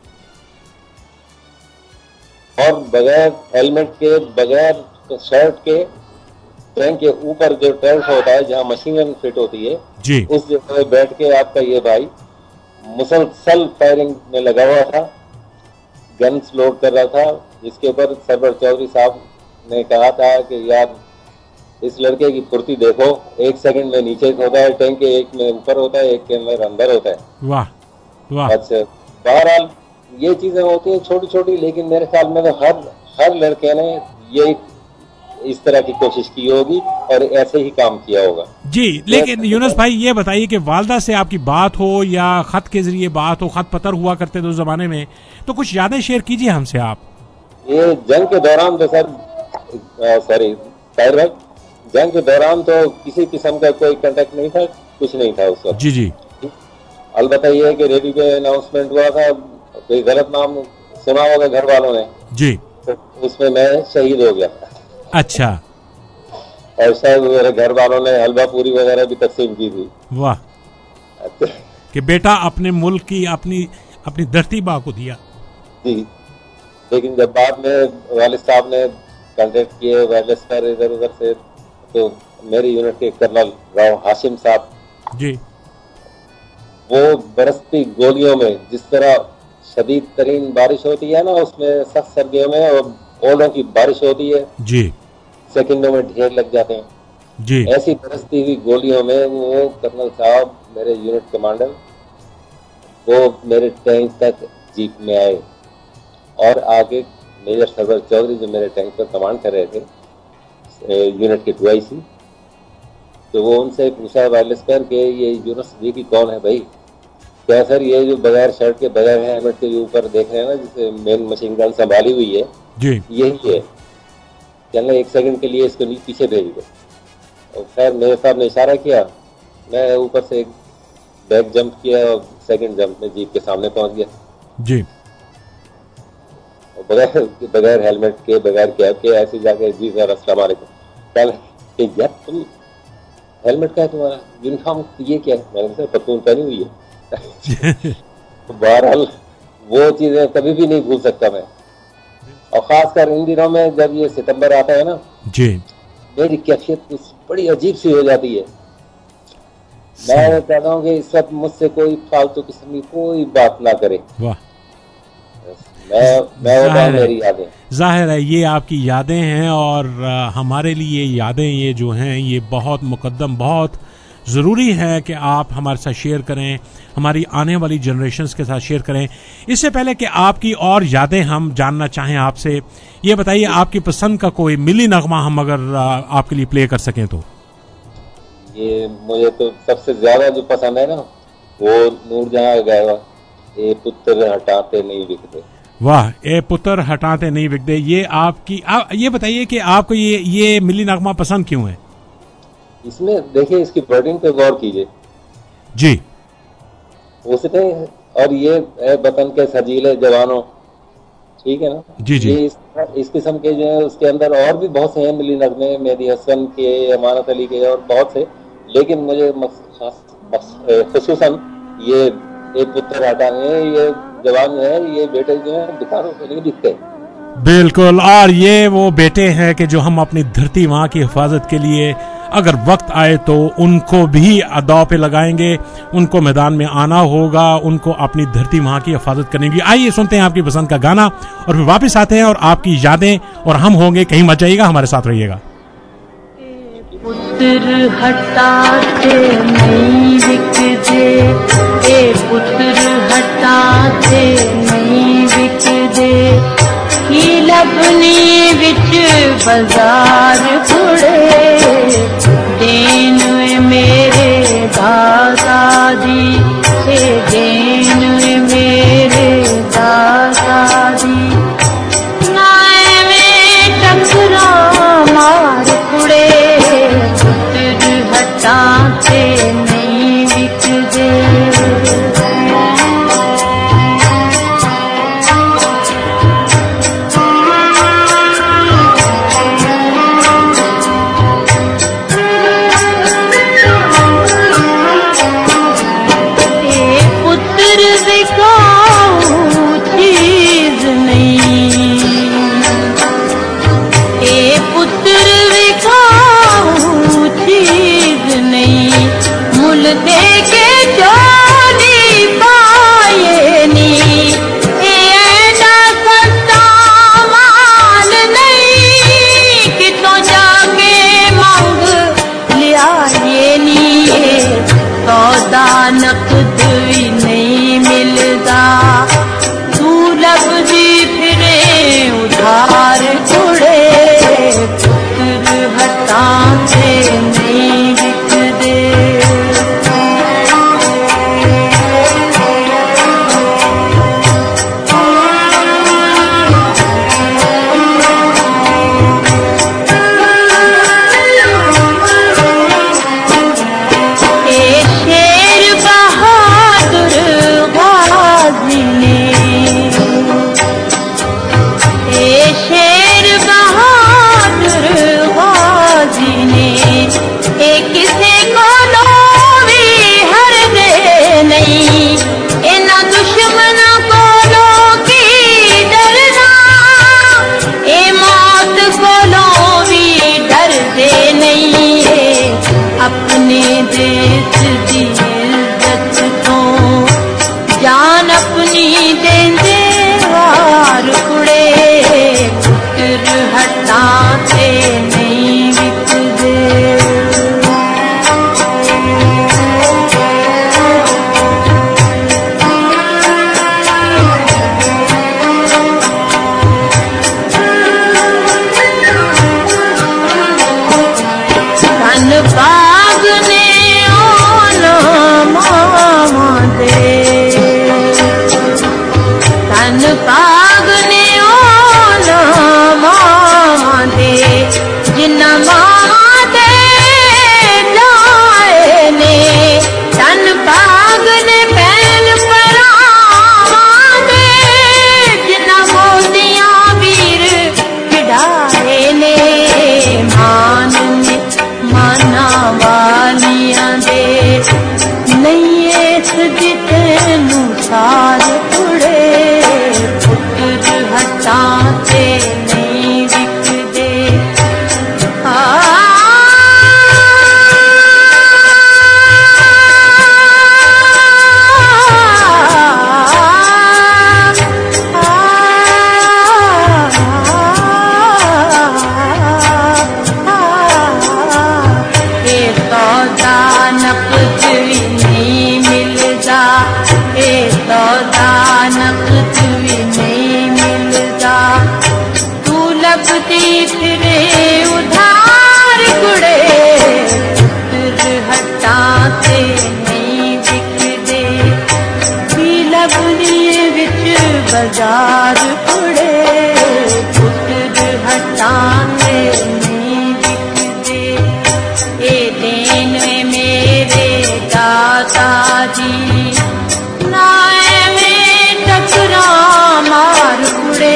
और बगैर हेलमेट के, बगैर शर्ट के, ट्रेन के ऊपर जो टेंट होता है जहाँ मशीन फिट होती है जी, उस जगह बैठ के आपका ये भाई मुसलसल फायरिंग में लगा हुआ था, गन्स लोड कर रहा था, जिसके ऊपर सरवर चौधरी साहब ने कहा था कि यार इस लड़के की फुर्ती देखो, एक सेकंड में नीचे होता है टैंक के, एक में ऊपर होता है, एक के अंदर अंदर होता है। वाह वाह। अच्छा, बहरहाल ये चीजें होती हैं छोटी छोटी, लेकिन मेरे ख्याल में तो हर हर लड़के ने ये इस तरह की कोशिश की होगी और ऐसे ही काम किया होगा जी। लेकिन यूनुस भाई ये बताइए कि वालदा से आपकी बात हो या खत के जरिए बात हो, खत पत्र हुआ करते थे उस जमाने में, तो कुछ यादें शेयर कीजिए हमसे आप। ये जंग के दौरान तो सर सॉरी ताहिर भाई, जंग के दौरान तो किसी किस्म का कोई कांटेक्ट नहीं था, कुछ नहीं था उस वक्त। जी जी। अलबत्ता ये है कि रेडियो पे अनाउंसमेंट हुआ था, कोई गलत नाम सुना होगा घर वालों ने जी, तो उसमें मैं शहीद हो गया। अच्छा। और शायद मेरे घर वालों ने हलवा पूरी वगैरह भी तकसीम की थी। वाह। कि बेटा अपने मुल्क की अपनी अपनी धरती बा को दिया। जी। लेकिन जब बाद में वालिद साहब ने कांटेक्ट किए वायरलेस पर इधर उधर से, तो मेरी यूनिट के कर्नल राव हाशिम साहब जी, वो बरसती गोलियों में, जिस तरह शदीद तरीन बारिश होती है ना, उसमें सख्त सर्दियों में और ओलों की बारिश होती है जी, सेकंडों में ढेर लग जाते हैं जी, ऐसी बरसती हुई गोलियों में वो कर्नल साहब मेरे यूनिट कमांडर, वो मेरे टैंक तक जीप में आए और आगे मेजर सरवर चौधरी जो मेरे टैंक पर कमांड कर रहे थे यूनिट के टू आई सी, तो वो उनसे पूछा वायरलेस पर कि ये यूनुस सिद्दीकी कौन है भाई? क्या सर ये जो बगैर शर्ट के बगैर हेलमेट के ऊपर देख रहे हैं ना, जिसे मेन मशीन गन संभाली हुई है जी, यही है। चलने एक सेकंड के लिए इसको पीछे भेज दो। और खैर मेरे साहब ने इशारा किया, मैं ऊपर से एक बैक जंप किया और सेकंड जंप में जीप के सामने पहुंच गया जी, और बगैर बगैर हेलमेट के बगैर कैब के ऐसे जाके जी सर अस्सलाम वालेकुम, कल यार तुम हेलमेट क्या है तुम्हारा, यूनिफॉर्म ये क्या है? मैंने कहा पतलून पहनी हुई है। तो बहरहाल वो चीजें कभी भी नहीं भूल सकता मैं, और खासकर इन दिनों में जब ये सितंबर आता है ना जी, मेरी कैफियत कुछ बड़ी अजीब सी हो जाती है। मैं कहता हूँ कि इस वक्त मुझसे कोई फालतू किस्म की कोई बात ना करे। वाह। मैं मैं मेरी यादें, जाहिर है ये आपकी यादें हैं, और आ, हमारे लिए यादें ये जो हैं ये बहुत मुकद्दम, बहुत ज़रूरी है कि आप हमारे साथ शेयर करें, हमारी आने वाली जनरेशन्स के साथ शेयर करें। इससे पहले कि आपकी और यादें हम जानना चाहें आपसे, ये बताइए आपकी पसंद का कोई मिली नगमा हम अगर आ, आपके लिए प्ले कर सकें तो। ये मुझे तो सबसे ज्यादा जो पसंद है ना, वो नूरजहां गाया ए पुत्र हटाते नहीं बिकते। वाह, ए पुत्र हटाते नहीं बिकते। ये आपकी आ, ये बताइए कि आपको ये ये मिली नगमा पसंद क्यों है? इसमें देखिए इसकी वर्डिंग पे गौर कीजिए जी, उसने और ये वतन के सजीले जवानों, ठीक है ना जी जी, ये इस, इस किस्म के जो है उसके अंदर और भी बहुत से हैं मिली नगमे, मेहदी हसन के, अमानत अली के और बहुत से, लेकिन मुझे खुसूसन ये एक पुत्र हटाने, ये जवान जो है, ये बेटे जो है दिखाने के लिए दिखते। बिल्कुल, और ये वो बेटे हैं कि जो हम अपनी धरती माँ की हिफाजत के लिए अगर वक्त आए तो उनको भी अदा पे लगाएंगे, उनको मैदान में आना होगा, उनको अपनी धरती माँ की हिफाजत करने की। आइए सुनते हैं आपकी पसंद का गाना और फिर वापस आते हैं और आपकी यादें और हम होंगे, कहीं मत जाइएगा, हमारे साथ रहिएगा। पुत्र हटाते नहीं बिकते, ए पुत्र हटाते नहीं बिकते, ही लबनी विच बाजार कुड़े, देन मेरे दादा दी, ए देन मेरे दादा दी, नाए में टकरा मार कुड़े, पुत्र हटाते नहीं बिकते। पुत्र हटाते नहीं बिकदे आ फिरे उधार कुड़े पुत्र हटाते नहीं बिकदे पीलबनी विच बाजार कुड़े पुत्र हटाते नहीं बिकदे ए देन मेरे दाता जी नाए में टकरा मार कुड़े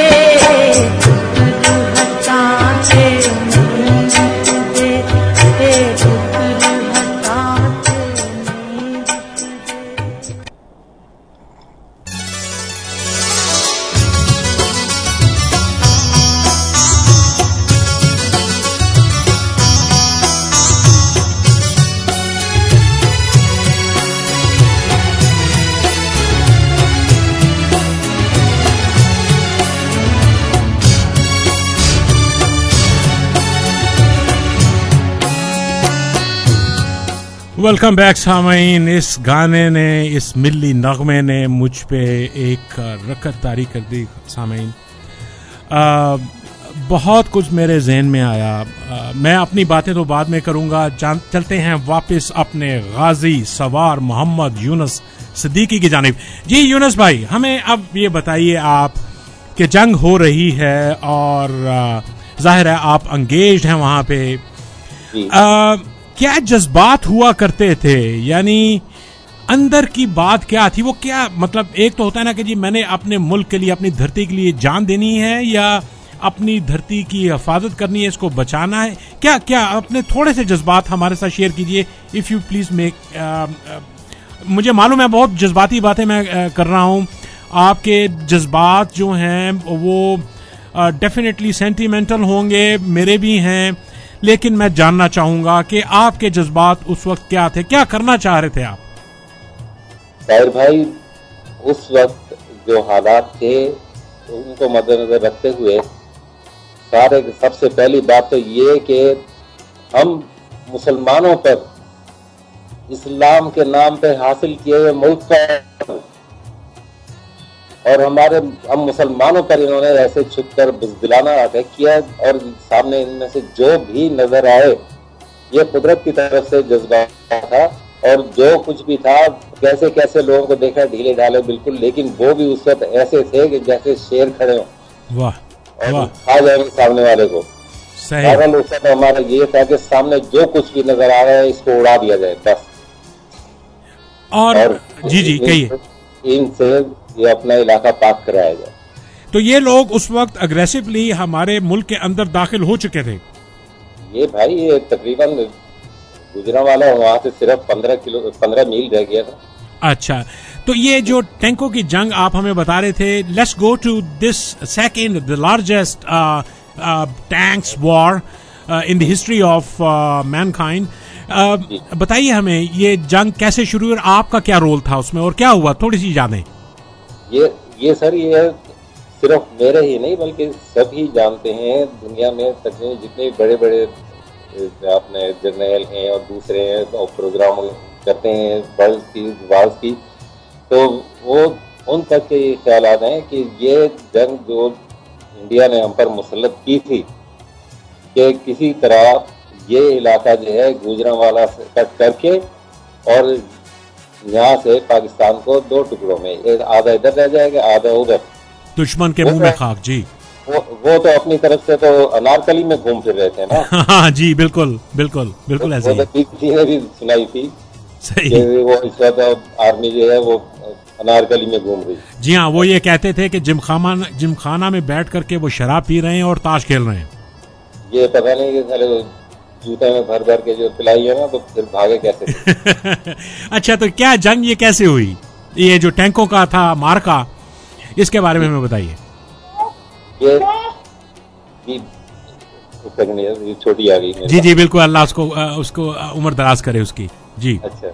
वेलकम बैक सामाइन। इस गाने ने, इस मिल्ली नगमे ने मुझ पे एक रकत तारी कर दी सामाइन। बहुत कुछ मेरे जहन में आया। आ, मैं अपनी बातें तो बाद में करूंगा। चलते हैं वापस अपने गाजी सवार मोहम्मद यूनुस सिद्दीकी की जानिब। जी यूनुस भाई, हमें अब ये बताइए आप कि जंग हो रही है और जाहिर है आप एंगेज्ड हैं वहां पे। आ, क्या जज्बात हुआ करते थे, यानी अंदर की बात क्या थी? वो क्या मतलब, एक तो होता है ना कि जी मैंने अपने मुल्क के लिए, अपनी धरती के लिए जान देनी है या अपनी धरती की हिफाजत करनी है, इसको बचाना है, क्या क्या अपने थोड़े से जज्बात हमारे साथ शेयर कीजिए इफ यू प्लीज मेक। मुझे मालूम है बहुत जज्बाती बातें मैं आ, कर रहा हूँ। आपके जज्बात जो हैं वो डेफिनेटली सेंटिमेंटल होंगे, मेरे भी हैं, लेकिन मैं जानना चाहूंगा कि आपके जज्बात उस वक्त क्या थे, क्या करना चाह रहे थे आप? ताहिर भाई, उस वक्त जो हालात थे उनको मद्देनजर रखते हुए सारे सबसे पहली बात तो ये कि हम मुसलमानों पर इस्लाम के नाम पे हासिल किए हुए मुल्क पर और हमारे हम मुसलमानों पर इन्होंने ऐसे छुपकर बुज़दिलाना अटैक किया और सामने इनमें से जो भी नजर आए ये कुदरत की तरफ से जज्बा था। और जो कुछ भी था, कैसे कैसे लोगों को देखा ढीले ढाले बिल्कुल, लेकिन वो भी उस वक्त ऐसे थे कि जैसे शेर खड़े हो वाह और खा जाएंगे सामने वाले को। सही। उस वक्त हमारा ये था कि सामने जो कुछ भी नजर आ रहा है इसको उड़ा दिया जाए बस। और, और जी जी कहिए। इनसे ये अपना इलाका पाक कराया जाए। तो ये लोग उस वक्त अग्रेसिवली हमारे मुल्क के अंदर दाखिल हो चुके थे। ये भाई ये तकरीबन गुजरांवाला वहां से सिर्फ पंद्रह किलो पंद्रह मील रह गया था। अच्छा, तो ये जो टैंकों की जंग आप हमें बता रहे थे, let's go to this second the largest tanks war in the history of mankind. बताइए हमें ये जंग कैसे शुरू हुई और आपका क्या रोल था उसमें और क्या हुआ, थोड़ी सी यादें। ये ये सर ये सिर्फ मेरे ही नहीं बल्कि सभी जानते हैं दुनिया में तकरीबन जितने बड़े बड़े अपने जर्नल हैं और दूसरे हैं और प्रोग्राम करते हैं वर्ल्ड की वार्स की, तो वो उन तक के ये ख्यालात हैं कि ये जंग जो इंडिया ने हम पर मुसल्लत की थी कि किसी तरह ये इलाका जो है गुजरांवाला से कट करके और यहाँ से पाकिस्तान को दो टुकड़ों में, एक आधा इधर रह जाएगा आधा उधर, दुश्मन के मुंह में खाक। जी वो वो तो अपनी तरफ से तो अनारकली में घूम फिर रहे थे ना। हाँ जी बिल्कुल बिल्कुल बिल्कुल ऐसे ही। किसी ने भी सुनाई थी सही। वो इस वक्त आर्मी जो है वो अनारकली में घूम रही। जी हाँ, वो ये कहते थे कि जिमखाना जिमखाना में बैठ करके वो शराब पी रहे हैं और ताश खेल रहे हैं। ये पता नहीं कि साले जूते में भर भर के जो पिलाई है ना, तो फिर भागे कैसे। अच्छा, तो क्या जंग ये कैसे हुई, ये जो टैंकों का था मार्का, इसके बारे में हमें बताइए। ये ये छोटी आ गई। जी जी बिल्कुल, अल्लाह उसको उसको उम्र दराज करे उसकी। जी अच्छा,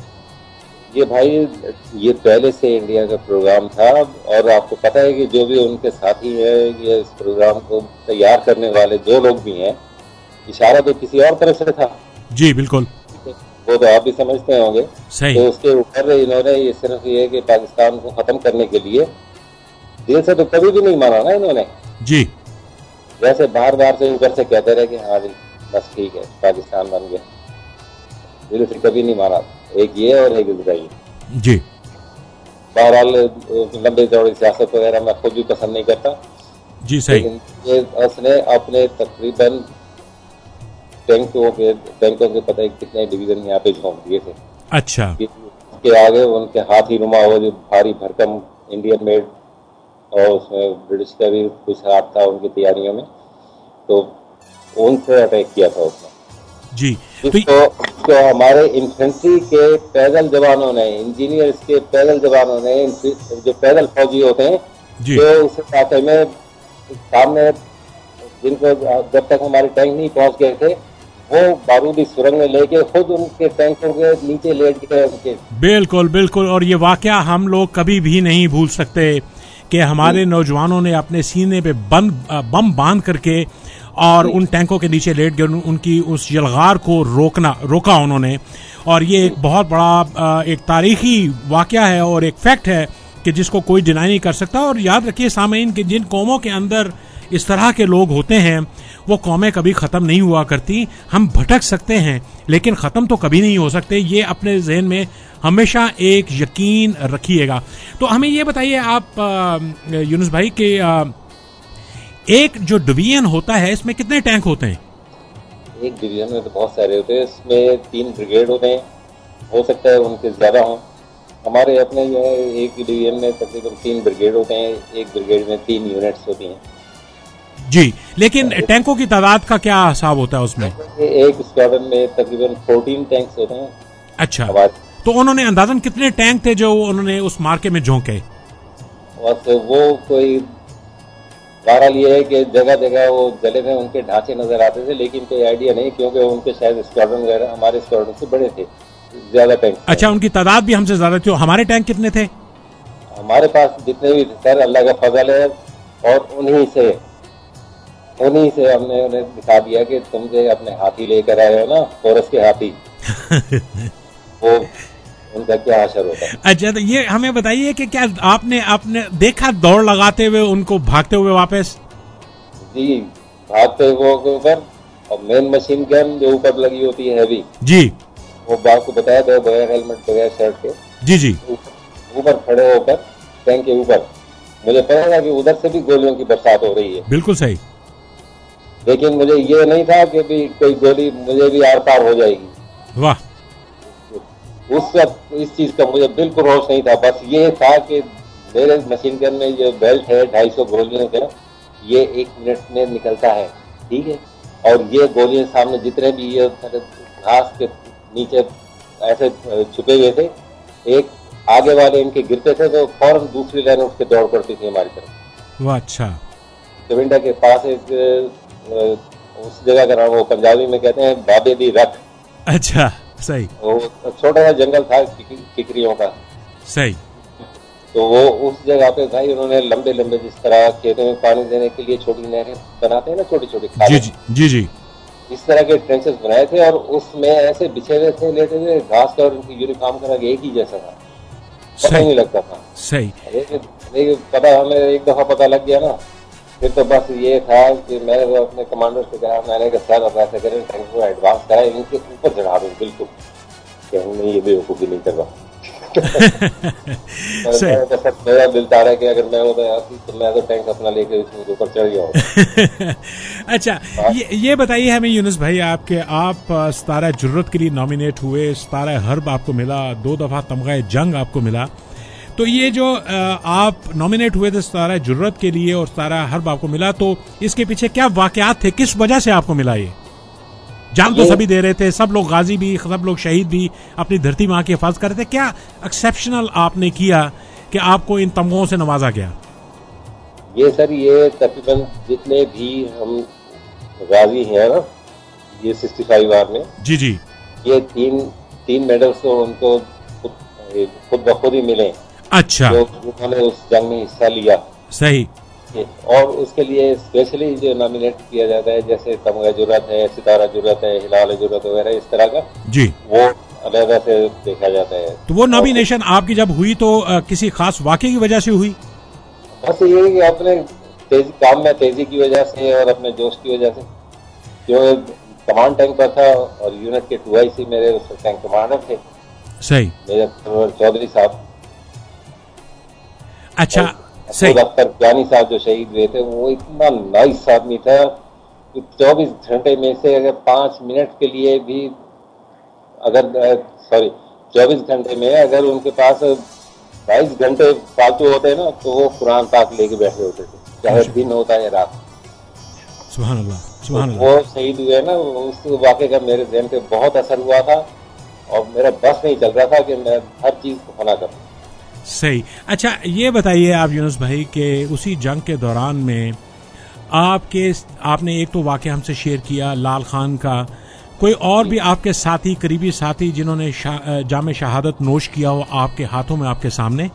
ये भाई ये पहले से इंडिया का प्रोग्राम था, और आपको पता है कि जो भी उनके साथी हैं, ये इस प्रोग्राम को तैयार करने वाले जो लोग भी हैं, इशारा तो किसी और तरफ से था। जी बिल्कुल, वो तो आप भी समझते होंगे। सही। तो उसके ऊपर इन्होंने ये सिर्फ ये कि पाकिस्तान को खत्म करने के लिए दिल से तो कभी भी नहीं माना ना इन्होंने। जी, वैसे बार बार से ऊपर से कहते रहे कि हाँ जी बस ठीक है पाकिस्तान बन गया, दिल से कभी नहीं माना। एक ये और एक इजराइल। जी, बहरहाल लंबी चौड़ी सियासत वगैरह मैं खुद भी पसंद नहीं करता। जी सही। लेकिन ये उसने अपने तकरीबन टैंकों के टैंकों के पता है कितने डिवीजन यहाँ पे झोंक दिए थे। अच्छा। उसके आगे उनके हाथी नुमा वो जो भारी भरकम इंडियन मेड, और उसमें ब्रिटिश का भी कुछ हाथ था उनकी तैयारियों में, तो उनसे अटैक किया था उसने। जी, तो, तो, तो हमारे इन्फेंट्री के पैदल जवानों ने, इंजीनियर्स के पैदल जवानों ने, जो पैदल फौजी होते हैं, जो उस इलाके में सामने जिनको जब तक हमारे टैंक नहीं पहुंच गए थे, वो बारूदी सुरंग में लेके खुद उनके टैंकों के नीचे लेट गए उनके। बिल्कुल बिल्कुल, और ये वाकया हम लोग कभी भी नहीं भूल सकते कि हमारे नौजवानों ने अपने सीने पे बंद बम बांध करके और उन टैंकों के नीचे लेट गए, उनकी उस यलगार को रोकना रोका उन्होंने। और ये एक बहुत बड़ा एक तारीखी वाकया है और एक फैक्ट है कि जिसको कोई डिनाई नहीं कर सकता। और याद रखिए सामीन कि जिन कौमों के अंदर इस तरह के लोग होते हैं वो कौमें कभी ख़त्म नहीं हुआ करती। हम भटक सकते हैं लेकिन ख़त्म तो कभी नहीं हो सकते, ये अपने जहन में हमेशा एक यकीन रखिएगा। तो हमें ये बताइए आप यूनुस भाई कि एक जो डिवीजन होता है इसमें कितने टैंक होते हैं? एक डिवीजन में तो बहुत सारे होते हैं, इसमें तीन ब्रिगेड होते हैं, हो सकता है उनके ज्यादा हों। हमारे अपने जो है एक डिवीजन में तकरीबन तीन ब्रिगेड होते हैं, एक ब्रिगेड में तीन यूनिट्स होती हैं। जी, लेकिन टैंकों की तादाद का क्या हिसाब होता है उसमें? एक स्क्वाड्रन में तकरीबन चौदह टैंक्स होते हैं। अच्छा, तो उन्होंने अंदाजन कितने टैंक थे जो उन्होंने उस मार्के में झोंके? और तो वो कोई बहरहाल ये है कि जगह जगह वो जले में उनके ढांचे नजर आते थे, लेकिन कोई आइडिया नहीं क्योंकि उनके शायद स्क्वाड्रन वगैरह हमारे स्क्वाड्रन से बड़े थे, ज्यादा टैंक। अच्छा, उनकी तादाद भी हमसे ज्यादा थी। हमारे टैंक कितने थे? हमारे पास जितने भी थे सर अल्लाह का फजल है, और उन्हीं से उन्हीं से हमने उन्हें दिखा दिया कि तुम जो अपने हाथी लेकर आए हो ना, फोरस के हाथी वो उनका क्या असर होता है। अच्छा, तो ये हमें बताइए कि क्या आपने आपने देखा दौड़ लगाते हुए उनको भागते हुए वापस? जी, भागते हुए ऊपर, और मेन मशीन गन जो ऊपर लगी होती है हैवी, जी वो बात को बताया था बगैर हेलमेट बगैर शर्ट के। जी जी, ऊपर खड़े होकर टैंक के ऊपर, मुझे पता था कि उधर से भी गोलियों की बरसात हो रही है। बिल्कुल सही। लेकिन मुझे ये नहीं था कि भी कोई गोली मुझे भी आर पार हो जाएगी। वाह, उस वक्त इस चीज का मुझे बिल्कुल होश नहीं था। बस ये था कि मेरे मशीन गन में जो बेल्ट है ढाई सौ गोलियों का, ये एक मिनट में निकलता है, ठीक है। और ये गोलियां सामने जितने भी ये घास के नीचे ऐसे छुपे हुए थे, एक आगे वाले इनके गिरते थे तो फौरन दूसरी लाइन उठ के दौड़ पड़ती थी हमारी तरफ। वाह, अच्छा। चविंडा के पास एक उस जगह का नाम वो पंजाबी में कहते हैं बाबे दी रख। अच्छा, सही। वो छोटा सा जंगल था किकरियों का, सही। तो वो उस जगह पे भाई उन्होंने लंबे लंबे जिस तरह खेतों में पानी देने के लिए छोटी नहरें बनाते हैं ना, छोटी छोटी, जी जी जी जी, इस तरह के ट्रेंचेस बनाए थे, और उसमें ऐसे बिछे हुए थे, लेटे हुए, घास का और उनकी यूनिफॉर्म का रंग एक ही जैसा था, पता नहीं लगता था। सही। लेकिन पता हमें एक दफा पता लग गया ना, फिर तो बस ये था कि मैंने तो अपने कमांडर से कहा, मैंने कहा सर अब ऐसा करें टैंक को एडवांस कराए, इनके ऊपर चढ़ा दूं बिल्कुल, कि हमने ये बेवकूफ़ी नहीं कर रहा। सर मेरा दिल चाह रहा है कि अगर मैं होता तो मैं तो टैंक अपना लेके उसके ऊपर चढ़ गया हूँ। अच्छा, ये ये बताइए हमें यूनुस भाई, आपके आप सितारा जुर्रत के लिए नॉमिनेट हुए, सितारा हर्ब आपको मिला, दो दफा तमगा जंग आपको मिला। तो ये जो आप नॉमिनेट हुए थे सितारा जुर्रत के लिए और सितारा हर्ब आपको मिला, तो इसके पीछे क्या वाकयात थे, किस वजह से आपको मिला? ये जान तो सभी दे रहे थे, सब लोग गाजी भी, सब लोग शहीद भी अपनी धरती माँ की हिफाजत कर रहे थे, क्या एक्सेप्शनल आपने किया कि आपको इन तमगों से नवाजा गया? ये सर ये तकरीबन जितने भी हम गाजी हैं ना ये सिक्सटी फाइव आर में, जी जी, ये तीन तीन मेडल्स तो उनको खुद खुद ब खुद ही मिले। अच्छा, जो उन्होंने उस जंग में हिस्सा लिया। सही। और उसके लिए स्पेशली जो नॉमिनेट किया जाता है, जैसे तमगा जुर्रत है, सितारा जुर्रत है, हिलाल जुर्रत वगैरह इस तरह का, जी, वो अलग से देखा जाता है। तो वो नॉमिनेशन आपकी जब हुई तो आ, किसी खास वाकये की वजह से हुई? बस ये कि अपने तेजी काम में तेजी की वजह से और अपने जोश की वजह से। जो कमांड टैंक पर था और यूनिट के टू आई सी मेरे उस टैंक कमांडर थे, सही, मेजर चौधरी साहब। अच्छा, सही। अख्तर जानी साहब जो शहीद हुए थे, वो इतना नाइस आदमी था कि चौबीस घंटे में से अगर पांच मिनट के लिए भी, अगर सॉरी चौबीस घंटे में अगर उनके पास बाईस घंटे फालतू होते ना, तो वो कुरान पाक लेके बैठे होते थे, चाहे दिन होता है रात। सुभान अल्लाह, सुभान अल्लाह। वो शहीद हुए ना, उस वाक़े का मेरे ज़हन पे बहुत असर हुआ था और मेरा बस नहीं चल रहा था कि मैं हर चीज को फना करूं। सही। अच्छा, ये बताइए आप यूनुस भाई के उसी जंग के दौरान में आपके आपने एक तो वाक़या हमसे शेयर किया लाल खान का, कोई और भी आपके साथी, करीबी साथी जिन्होंने शा, जामे शहादत नोश किया हो आपके हाथों में, आपके सामने?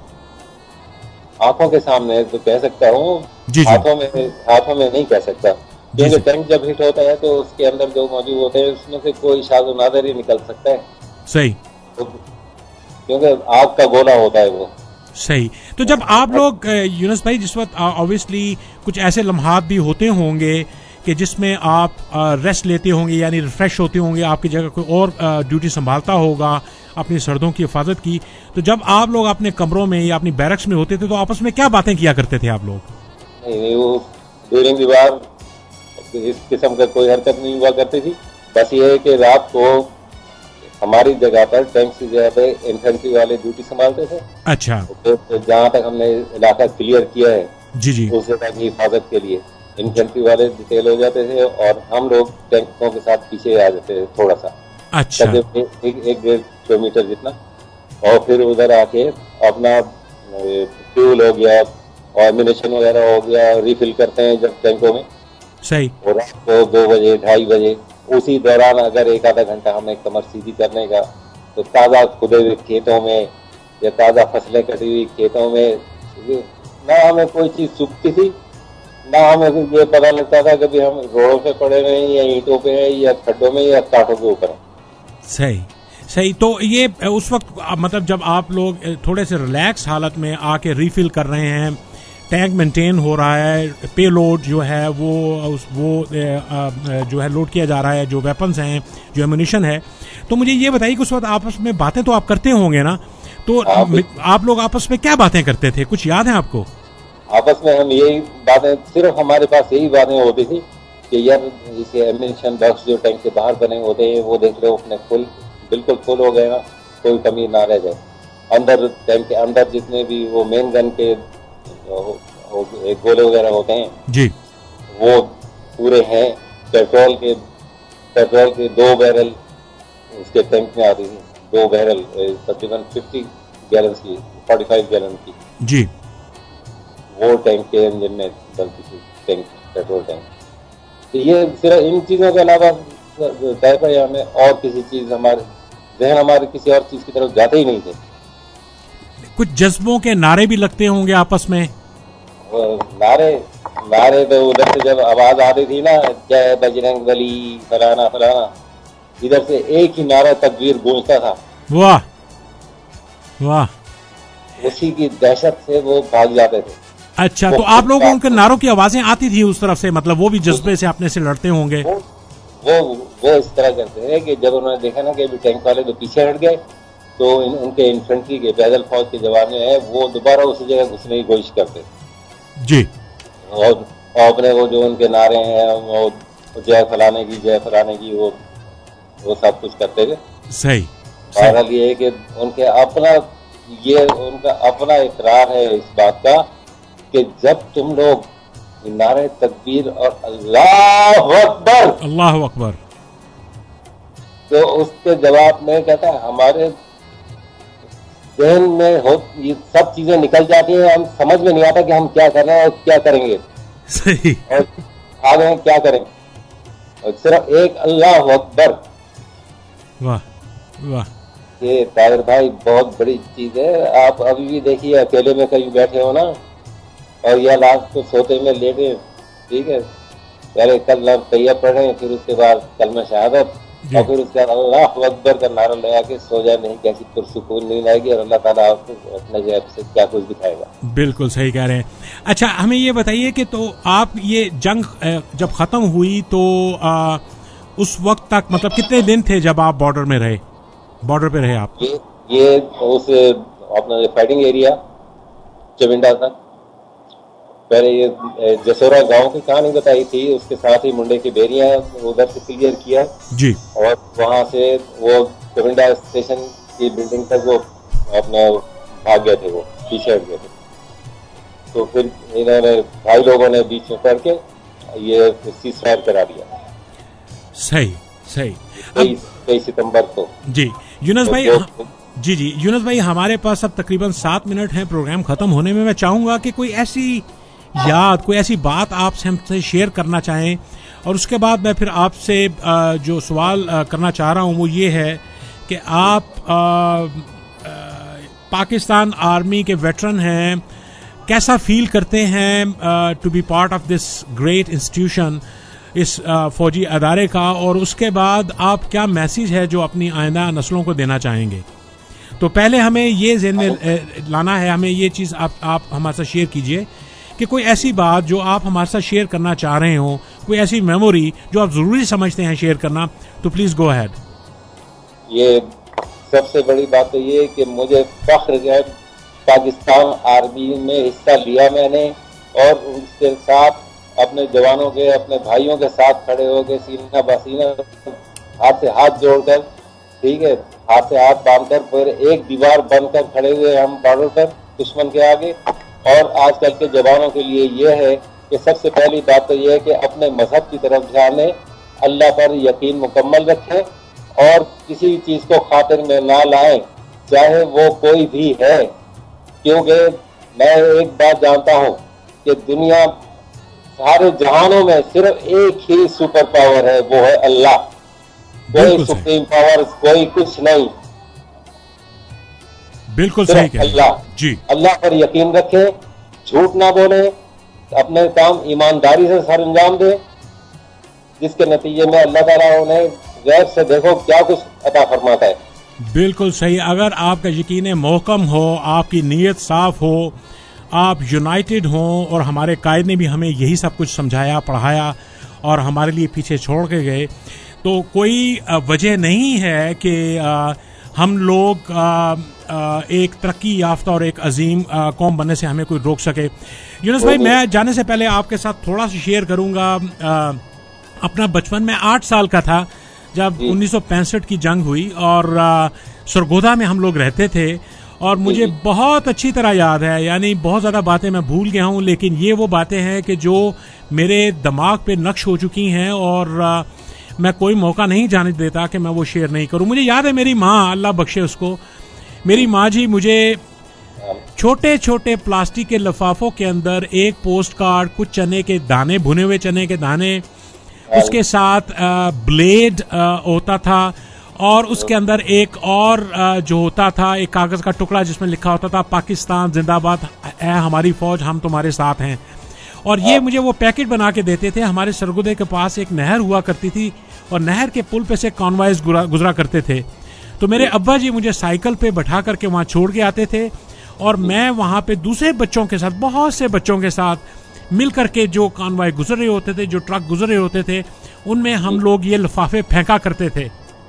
आंखों के सामने तो कह सकता हूँ, हाथों में हाथों में नहीं कह सकता, क्योंकि टैंक जब हिट होता है तो उसके अंदर जो मौजूद होते हैं उसमें से कोई शाज़ो नादर ही निकल सकता है। सही, तो, क्योंकि आग का गोला होता है वो। सही। तो जब आप लोग यूनुस भाई, जिस वक्त ऑब्वियसली कुछ ऐसे लम्हात भी होते होंगे कि जिसमें आप रेस्ट लेते होंगे, यानी रिफ्रेश होते होंगे, आपकी जगह कोई और ड्यूटी संभालता होगा अपनी सरहदों की हिफाजत की, तो जब आप लोग अपने कमरों में या अपनी बैरक्स में होते थे तो आपस में क्या बातें किया करते थे आप लोग? नहीं नहीं, वो ड्यूरिंग द वार इस किस्म का कोई हरकत नहीं हुआ करती थी। बस ये है कि रात को हमारी जगह पर टैंक की जगह पे इन्फेंट्री वाले ड्यूटी संभालते थे। अच्छा। तो, तो जहाँ तक हमने इलाका क्लियर किया है, जी जी, उस जगह की हिफाजत के लिए इन्फेंट्री वाले डिटेल हो जाते थे और हम लोग टैंकों के साथ पीछे आ जाते थे थोड़ा सा, अच्छा, एक एक डेढ़ किलोमीटर जितना, और फिर उधर आके अपना फ्यूल हो गया और एम्यूनिशन वगैरह हो गया रिफिल करते हैं जब टैंकों में। सही। और रात को दो बजे ढाई बजे उसी दौरान अगर एक आधा घंटा हमें कमर सीधी करने का, तो ताज़ा खुदे हुए खेतों में या ताज़ा फसलें कटी हुई खेतों में ना हमें कोई चीज़ चुभती थी, ना हमें ये पता लगता था कि हम रोडों पे पड़े हुए हैं या ईंटों पे हैं या खड्डों में या कांटों के ऊपर हैं। सही, सही। तो ये उस वक्त मतलब जब आप लोग थोड़े से रिलैक्स हालत में आके रिफिल कर रहे हैं, टैंक मेंटेन हो रहा है, पे लोड जो है वो वो जो है लोड किया जा रहा है, जो वेपन्स हैं, जो एम्यूनिशन है, तो मुझे ये बताइए कि उस वक्त आपस में बातें तो आप करते होंगे ना, तो आप लोग आपस में क्या बातें करते थे, कुछ याद है आपको? आपस में हम यही बातें, सिर्फ हमारे पास यही बातें होती थी कि यार इसे एम्यूनिशन बॉक्स जो टैंक के बाहर बने होते हैं वो देख लो अपने फुल, बिल्कुल फुल हो गए ना, कोई कमी ना रह जाए। अंदर टैंक के अंदर जितने भी वो मेन गन के गोले वगैरह होते हैं जी, वो पूरे हैं। पेट्रोल के पेट्रोल के दो बैरल उसके टैंक में आती थी, दो बैरल तकरीबन फिफ्टी गैलन की, फोर्टी फाइव गैलन की जी, वो टैंक के इंजन में डलती थी, टैंक पेट्रोल टैंक। तो ये सिर्फ इन चीज़ों के अलावा तय पर हमें और किसी चीज़, हमारे जहन हमारे किसी और चीज़ की तरफ जाते ही नहीं थे। कुछ जज्बों के नारे भी लगते होंगे आपस में? नारे नारे तो उधर से जब आवाज आती थी ना, जय बजरंग बली फलाना फलाना, इधर से एक ही नारा तकबीर गूंजता था। वाह वाह, उसी की दहशत से वो भाग जाते थे। अच्छा, तो आप लोगों को उनके नारों की आवाजें आती थी उस तरफ से, मतलब वो भी जज्बे से अपने से लड़ते होंगे? वो वो, वो इस तरह करते हैं कि जब उन्होंने देखा ना कि अभी टैंक वाले तो पीछे हट गए, तो इन, उनके इन्फेंट्री के पैदल फौज के जवान जो है वो दोबारा उसी जगह घुसने की कोशिश करते जी, और, और अपने वो जो उनके नारे हैं वो जय फलाने की जय फलाने की वो वो सब कुछ करते थे। सही। बहरहाल ये है कि उनके अपना ये उनका अपना इकरार है इस बात का कि जब तुम लोग नारे तकबीर और अल्लाह अकबर अल्लाह अकबर, तो उसके जवाब में कहता है हमारे जहन में हो ये सब चीजें निकल जाती हैं, हम समझ में नहीं आता कि हम क्या कर रहे हैं और क्या करेंगे। सही। और आगे हम क्या करें, और सिर्फ एक अल्लाह अकबर। वाह वाह, ये ताहिर भाई बहुत बड़ी चीज है। आप अभी भी देखिए, अकेले में कहीं बैठे हो ना, और यह रात को सोते में लेटे, ठीक है, पहले कल तैया पढ़े, फिर उसके बाद कलमा शहादत, और फिर उसके बाद अल्लाह अकबर का नारा लगा के सो जाए, नहीं कैसी पुरसुकून नींद आएगी और अल्लाह ताला आपको अपने जेब से क्या कुछ दिखाएगा। बिल्कुल सही कह रहे हैं। अच्छा, हमें ये बताइए कि तो आप ये जंग जब खत्म हुई तो आ, उस वक्त तक मतलब कितने दिन थे जब आप बॉर्डर में रहे, बॉर्डर पे रहे आप? ये ये उस अपना फाइटिंग एरिया चविंडा तक, पहले ये जसोरा गांव की कहानी बताई थी, उसके साथ ही मुंडे की बेरियां उधर से क्लियर किया जी, और वहां से वो चविंडा स्टेशन की बिल्डिंग तक वो अपना भाग गए थे, वो पीछे हट गए थे। तो फिर इन्होंने भाई लोगों ने बीच में पड़ के ये सीज फायर करा दिया। सही सही। तेईस सितंबर को जी यूनुस भाई, जी जी यूनुस भाई, हमारे पास अब तकरीबन सात मिनट हैं प्रोग्राम खत्म होने में। मैं चाहूंगा कि कोई ऐसी याद, कोई ऐसी बात आपसे हमसे शेयर करना चाहें, और उसके बाद मैं फिर आपसे जो सवाल करना चाह रहा हूं वो ये है कि आप आ, आ, पाकिस्तान आर्मी के वेटरन हैं, कैसा फील करते हैं to be part of this great institution, इस आ, फौजी अदारे का, और उसके बाद आप क्या मैसेज है जो अपनी आइंदा नस्लों को देना चाहेंगे? तो पहले हमें ये ज़हन में लाना है, हमें ये चीज़ आप आप हमारे साथ शेयर कीजिए कि कोई ऐसी बात जो आप हमारे साथ शेयर करना चाह रहे हो, कोई ऐसी मेमोरी जो आप ज़रूरी समझते हैं शेयर करना, तो प्लीज़ गो अहेड। ये सबसे बड़ी बात तो ये कि मुझे फख्र है, पाकिस्तान आर्मी में हिस्सा लिया मैंने, और उसके साथ अपने जवानों के, अपने भाइयों के साथ खड़े हो के सीना बसीना, हाथ से हाथ जोड़कर, ठीक है, हाथ से हाथ बांधकर फिर एक दीवार बनकर खड़े हुए हम बॉर्डर पर दुश्मन के आगे। और आजकल के जवानों के लिए यह है कि सबसे पहली बात तो यह है कि अपने मजहब की तरफ ध्यान दें, अल्लाह पर यकीन मुकम्मल रखें, और किसी चीज को खातिर में ना लाएं, चाहे वो कोई भी है। क्योंकि मैं एक बात जानता हूं कि दुनिया सारे जहानों में सिर्फ एक ही सुपर पावर है, वो है अल्लाह। कोई सुप्रीम पावर, कोई कुछ नहीं, बिल्कुल सही कह अल्लाह जी। अल्लाह पर यकीन रखें, झूठ ना बोले, अपने काम ईमानदारी से सर अंजाम दे, जिसके नतीजे में अल्लाह ताला उन्हें गैब से देखो क्या कुछ अता फरमाता है। बिल्कुल सही। अगर आपका यकीन मोहकम हो, आपकी नीयत साफ हो, आप यूनाइटेड हों, और हमारे कायद ने भी हमें यही सब कुछ समझाया, पढ़ाया और हमारे लिए पीछे छोड़ के गए, तो कोई वजह नहीं है कि हम लोग एक तरक्की याफ्ता और एक अजीम कौम बनने से हमें कोई रोक सके। यूनुस भाई, मैं जाने से पहले आपके साथ थोड़ा सा शेयर करूंगा अपना बचपन। में आठ साल का था जब उन्नीस सौ पैंसठ की जंग हुई, और सरगोधा में हम लोग रहते थे, और मुझे बहुत अच्छी तरह याद है, यानी बहुत ज़्यादा बातें मैं भूल गया हूँ, लेकिन ये वो बातें हैं कि जो मेरे दिमाग पे नक्श हो चुकी हैं, और आ, मैं कोई मौका नहीं जाने देता कि मैं वो शेयर नहीं करूँ। मुझे याद है मेरी माँ, अल्लाह बख्शे उसको, मेरी माँ जी मुझे छोटे छोटे प्लास्टिक के लिफाफों के अंदर एक पोस्ट कार्ड, कुछ चने के दाने, भुने हुए चने के दाने, उसके साथ आ, ब्लेड आ, होता था, और उसके अंदर एक और जो होता था, एक कागज का टुकड़ा जिसमें लिखा होता था पाकिस्तान जिंदाबाद है हमारी फौज, हम तुम्हारे साथ हैं। और ये मुझे वो पैकेट बना के देते थे। हमारे सरगोदे के पास एक नहर हुआ करती थी, और नहर के पुल पे से कॉन्वॉयज गुजरा करते थे, तो मेरे अब्बा जी मुझे साइकिल पे बैठा करके वहां छोड़ के आते थे, और मैं वहां पे दूसरे बच्चों के साथ, बहुत से बच्चों के साथ मिल करके जो कॉन्वॉय गुजर रहे होते थे, जो ट्रक गुजर रहे होते थे, उनमें हम लोग ये लिफाफे फेंका करते थे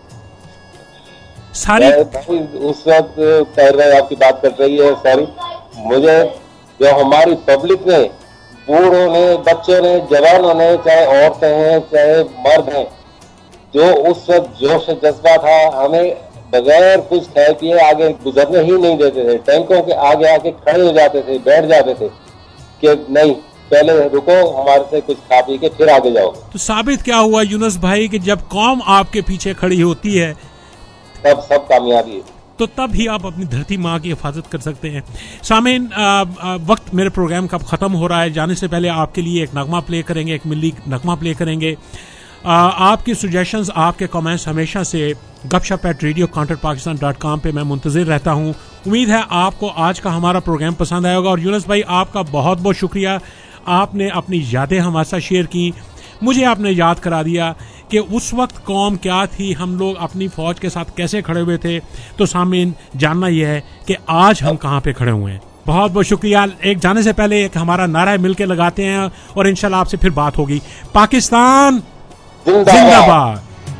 सारी। उस वक्त आपकी बात कर रही है सारी, मुझे जो हमारी पब्लिक ने, बूढ़ों ने, बच्चों ने, जवानों ने, चाहे औरतें हैं चाहे मर्द हैं, जो उस वक्त जोश जज्बा था, हमें बगैर कुछ खाए पिए आगे गुजरने ही नहीं देते थे। टैंकों के आगे आके खड़े हो जाते थे, बैठ जाते थे कि नहीं पहले रुको, हमारे से कुछ खा पी के फिर आगे जाओ। तो साबित क्या हुआ यूनुस भाई कि जब कौम आपके पीछे खड़ी होती है तब सब कामयाबी है। तो तब ही आप अपनी धरती माँ की हिफाजत कर सकते हैं। सामीन, वक्त मेरे प्रोग्राम का ख़त्म हो रहा है। जाने से पहले आपके लिए एक नगमा प्ले करेंगे, एक मिली नगमा प्ले करेंगे। आ, आपकी सुजेशंस, आपके कमेंट्स हमेशा से Gupshup at radio contact Pakistan dot com पर मैं मुंतज़िर रहता हूँ। उम्मीद है आपको आज का हमारा प्रोग्राम पसंद आएगा। और यूनुस भाई, आपका बहुत बहुत शुक्रिया, आपने अपनी यादें हमारे साथ शेयर की। मुझे आपने याद करा दिया कि उस वक्त कौम क्या थी, हम लोग अपनी फौज के साथ कैसे खड़े हुए थे। तो सामीन, जानना यह है कि आज हम कहाँ पे खड़े हुए हैं। बहुत बहुत शुक्रिया। एक जाने से पहले एक हमारा नारा मिल के लगाते हैं और इंशाल्लाह आपसे फिर बात होगी। पाकिस्तान जिंदाबाद।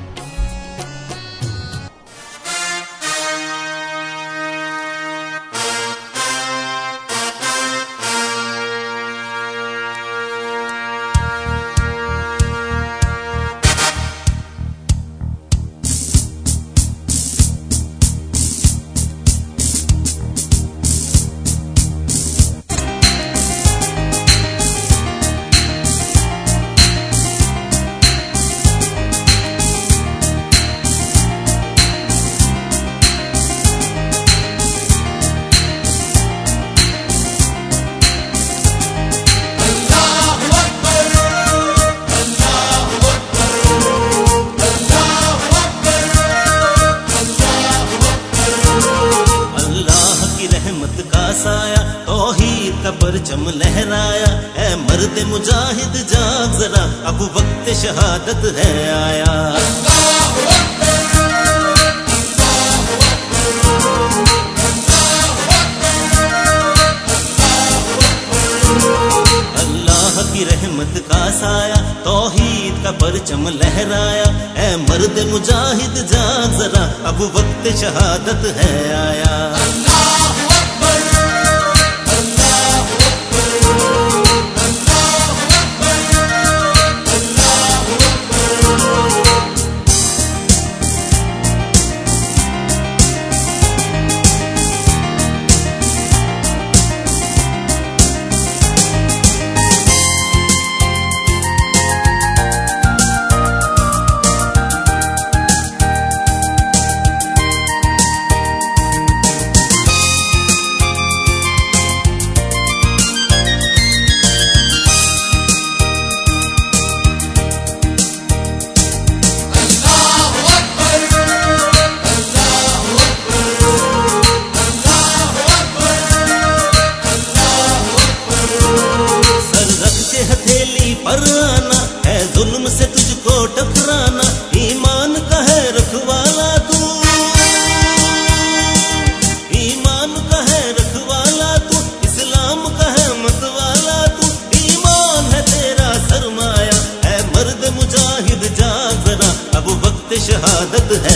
शहादत है आया। अल्लाह की रहमत का साया, तौहीद का परचम लहराया। ऐ मर्द मुजाहिद जाग जरा, अब वक्त शहादत है आया। शहादत है